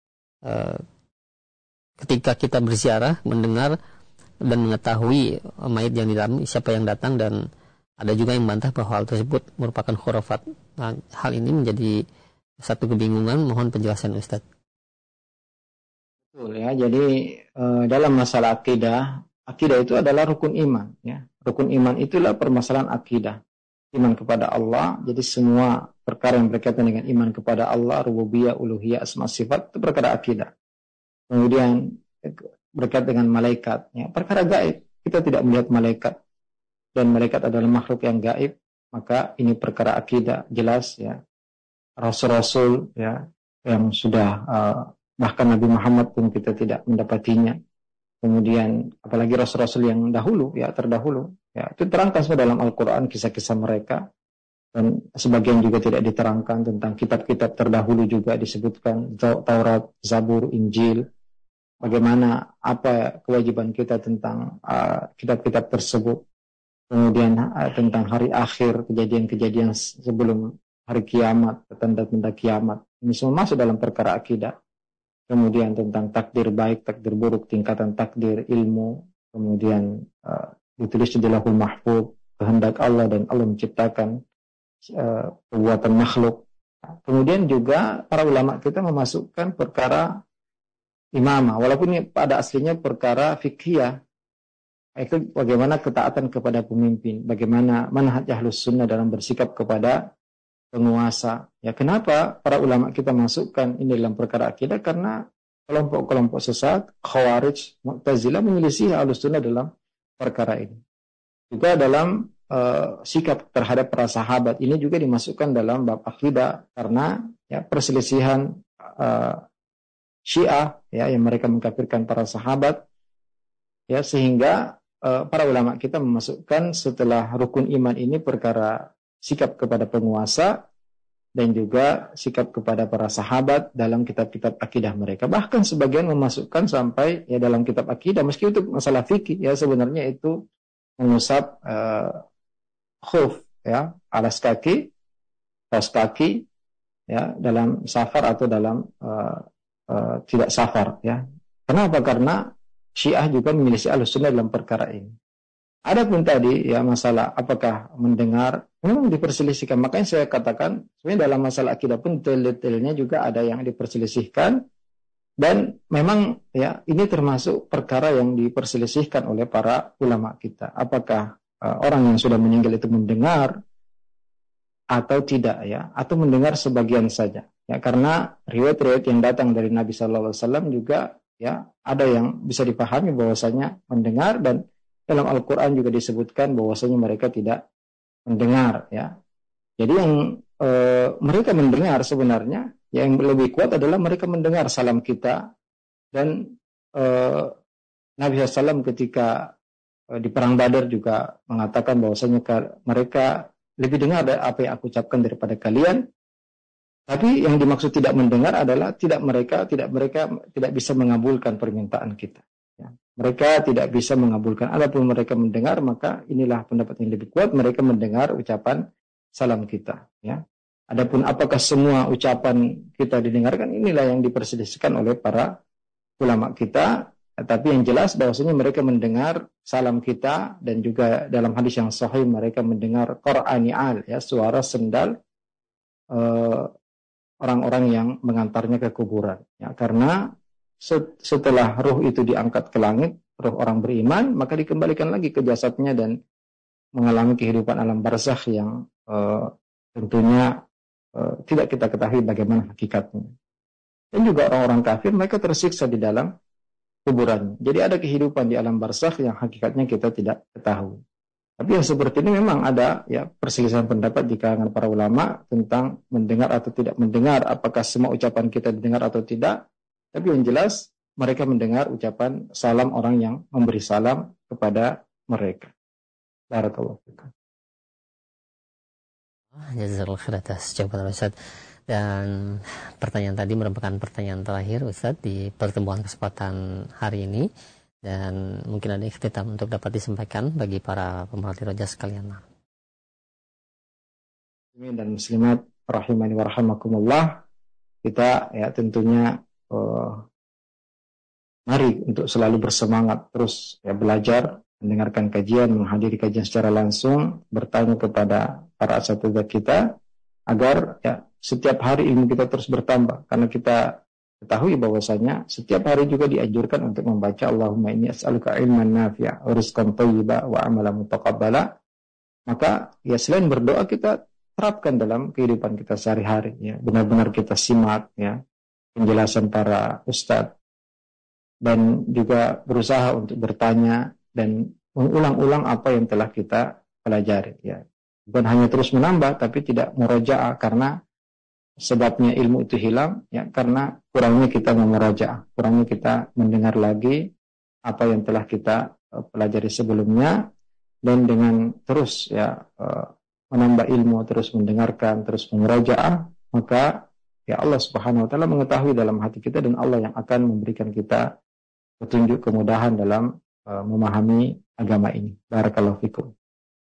ketika kita berziarah mendengar dan mengetahui mayit yang di dalam siapa yang datang, dan ada juga yang membantah bahwa hal tersebut merupakan khurafat. Nah, hal ini menjadi satu kebingungan, mohon penjelasan Ustaz. Betul ya, jadi dalam masalah akidah itu adalah rukun iman ya. Rukun iman itulah permasalahan akidah. Iman kepada Allah, jadi semua perkara yang berkaitan dengan iman kepada Allah, rububiyah, uluhiyah, asma sifat, itu perkara akidah. Kemudian berkaitan dengan malaikat, ya, perkara gaib. Kita tidak melihat malaikat dan malaikat adalah makhluk yang gaib, maka ini perkara akidah jelas ya. Rasul-rasul ya yang sudah bahkan Nabi Muhammad pun kita tidak mendapatinya. Kemudian apalagi rasul-rasul yang dahulu ya, terdahulu ya, itu terangkan semua dalam Al-Qur'an kisah-kisah mereka, dan sebagian juga tidak diterangkan tentang kitab-kitab terdahulu juga disebutkan Taurat, Zabur, Injil. Bagaimana apa kewajiban kita tentang kitab-kitab tersebut. Kemudian tentang hari akhir, kejadian-kejadian sebelum hari kiamat, tanda-tanda kiamat. Ini semua masuk dalam perkara akidah. Kemudian tentang takdir baik, takdir buruk, tingkatan takdir, ilmu. Kemudian ditulis di Lauhul Mahfuz, kehendak Allah dan Allah menciptakan perbuatan makhluk. Kemudian juga para ulama kita memasukkan perkara imamah, walaupun ini pada aslinya perkara fiqhiyah. Itu bagaimana ketaatan kepada pemimpin, bagaimana manhaj Ahlus Sunnah dalam bersikap kepada penguasa. Ya, kenapa para ulama kita masukkan ini dalam perkara akidah? Karena kelompok-kelompok sesat, Khawarij, Mu'tazilah menyelisih Ahlus Sunnah dalam perkara ini. Juga dalam sikap terhadap para sahabat ini juga dimasukkan dalam bab akidah, karena ya perselisihan Syiah ya yang mereka mengkafirkan para sahabat, ya sehingga para ulama kita memasukkan setelah rukun iman ini perkara sikap kepada penguasa dan juga sikap kepada para sahabat dalam kitab-kitab akidah mereka. Bahkan sebagian memasukkan sampai ya dalam kitab akidah, meski itu masalah fikih ya, sebenarnya itu mengusap khuf ya, alas kaki, kaos kaki ya, dalam safar atau dalam tidak safar ya. Kenapa? Karena Syiah juga menyelisih Ahlussunnah dalam perkara ini. Adapun tadi ya masalah apakah mendengar, memang diperselisihkan. Makanya saya katakan sebenarnya dalam masalah akidah pun detail-detailnya juga ada yang diperselisihkan, dan memang ya ini termasuk perkara yang diperselisihkan oleh para ulama kita. Apakah orang yang sudah meninggal itu mendengar atau tidak ya, atau mendengar sebagian saja ya, karena riwayat-riwayat yang datang dari Nabi Shallallahu Alaihi Wasallam juga ya ada yang bisa dipahami bahwasanya mendengar, dan dalam Al-Quran juga disebutkan bahwasanya mereka tidak mendengar ya. Jadi yang mereka mendengar sebenarnya yang lebih kuat adalah mereka mendengar salam kita, dan Nabi SAW ketika di perang Badar juga mengatakan bahwasanya mereka lebih dengar apa yang aku ucapkan daripada kalian. Tapi yang dimaksud tidak mendengar adalah mereka tidak bisa mengabulkan permintaan kita. Ya. Mereka tidak bisa mengabulkan. Adapun mereka mendengar, maka inilah pendapat yang lebih kuat. Mereka mendengar ucapan salam kita. Ya. Adapun apakah semua ucapan kita didengarkan, inilah yang diperselisihkan oleh para ulama kita. Tapi yang jelas bahwasanya mereka mendengar salam kita, dan juga dalam hadis yang sahih mereka mendengar Qur'ani'al, ya, suara sendal orang-orang yang mengantarnya ke kuburan. Ya, karena setelah ruh itu diangkat ke langit, ruh orang beriman, maka dikembalikan lagi ke jasadnya dan mengalami kehidupan alam barzakh yang tentunya tidak kita ketahui bagaimana hakikatnya. Dan juga orang-orang kafir, mereka tersiksa di dalam kuburan. Jadi ada kehidupan di alam barzakh yang hakikatnya kita tidak ketahui. Tapi yang seperti ini memang ada ya perselisihan pendapat di kalangan para ulama tentang mendengar atau tidak mendengar, apakah semua ucapan kita didengar atau tidak. Tapi yang jelas mereka mendengar ucapan salam orang yang memberi salam kepada mereka. Barakallahu fikum. Jazakallahu khair atas jawaban Ustaz. Dan pertanyaan tadi merupakan pertanyaan terakhir Ustaz di pertemuan kesempatan hari ini, dan mungkin ada ikhtitam untuk dapat disampaikan bagi para pemerhati roja sekalian. Dan muslimat rahimani wa rahimakumullah, kita ya tentunya mari untuk selalu bersemangat terus ya belajar, mendengarkan kajian, menghadiri kajian secara langsung, bertanya kepada para asatidzah kita agar ya setiap hari ilmu kita terus bertambah, karena kita ketahui bahwasanya setiap hari juga dianjurkan untuk membaca Allahumma inni as'aluka ilman nafi'a wa rizqan thayyiba wa amalan mutaqabbala. Maka ya selain berdoa, kita terapkan dalam kehidupan kita sehari-hari ya, benar-benar kita simak ya penjelasan para ustadz, dan juga berusaha untuk bertanya dan mengulang-ulang apa yang telah kita pelajari ya. Bukan hanya terus menambah tapi tidak murajaah, karena sebabnya ilmu itu hilang ya karena kurangnya kita memurajaah, kurangnya kita mendengar lagi apa yang telah kita pelajari sebelumnya. Dan dengan terus ya menambah ilmu, terus mendengarkan, terus memurajaah, maka ya Allah Subhanahu wa taala mengetahui dalam hati kita, dan Allah yang akan memberikan kita petunjuk kemudahan dalam memahami agama ini. Barakallahu fikum.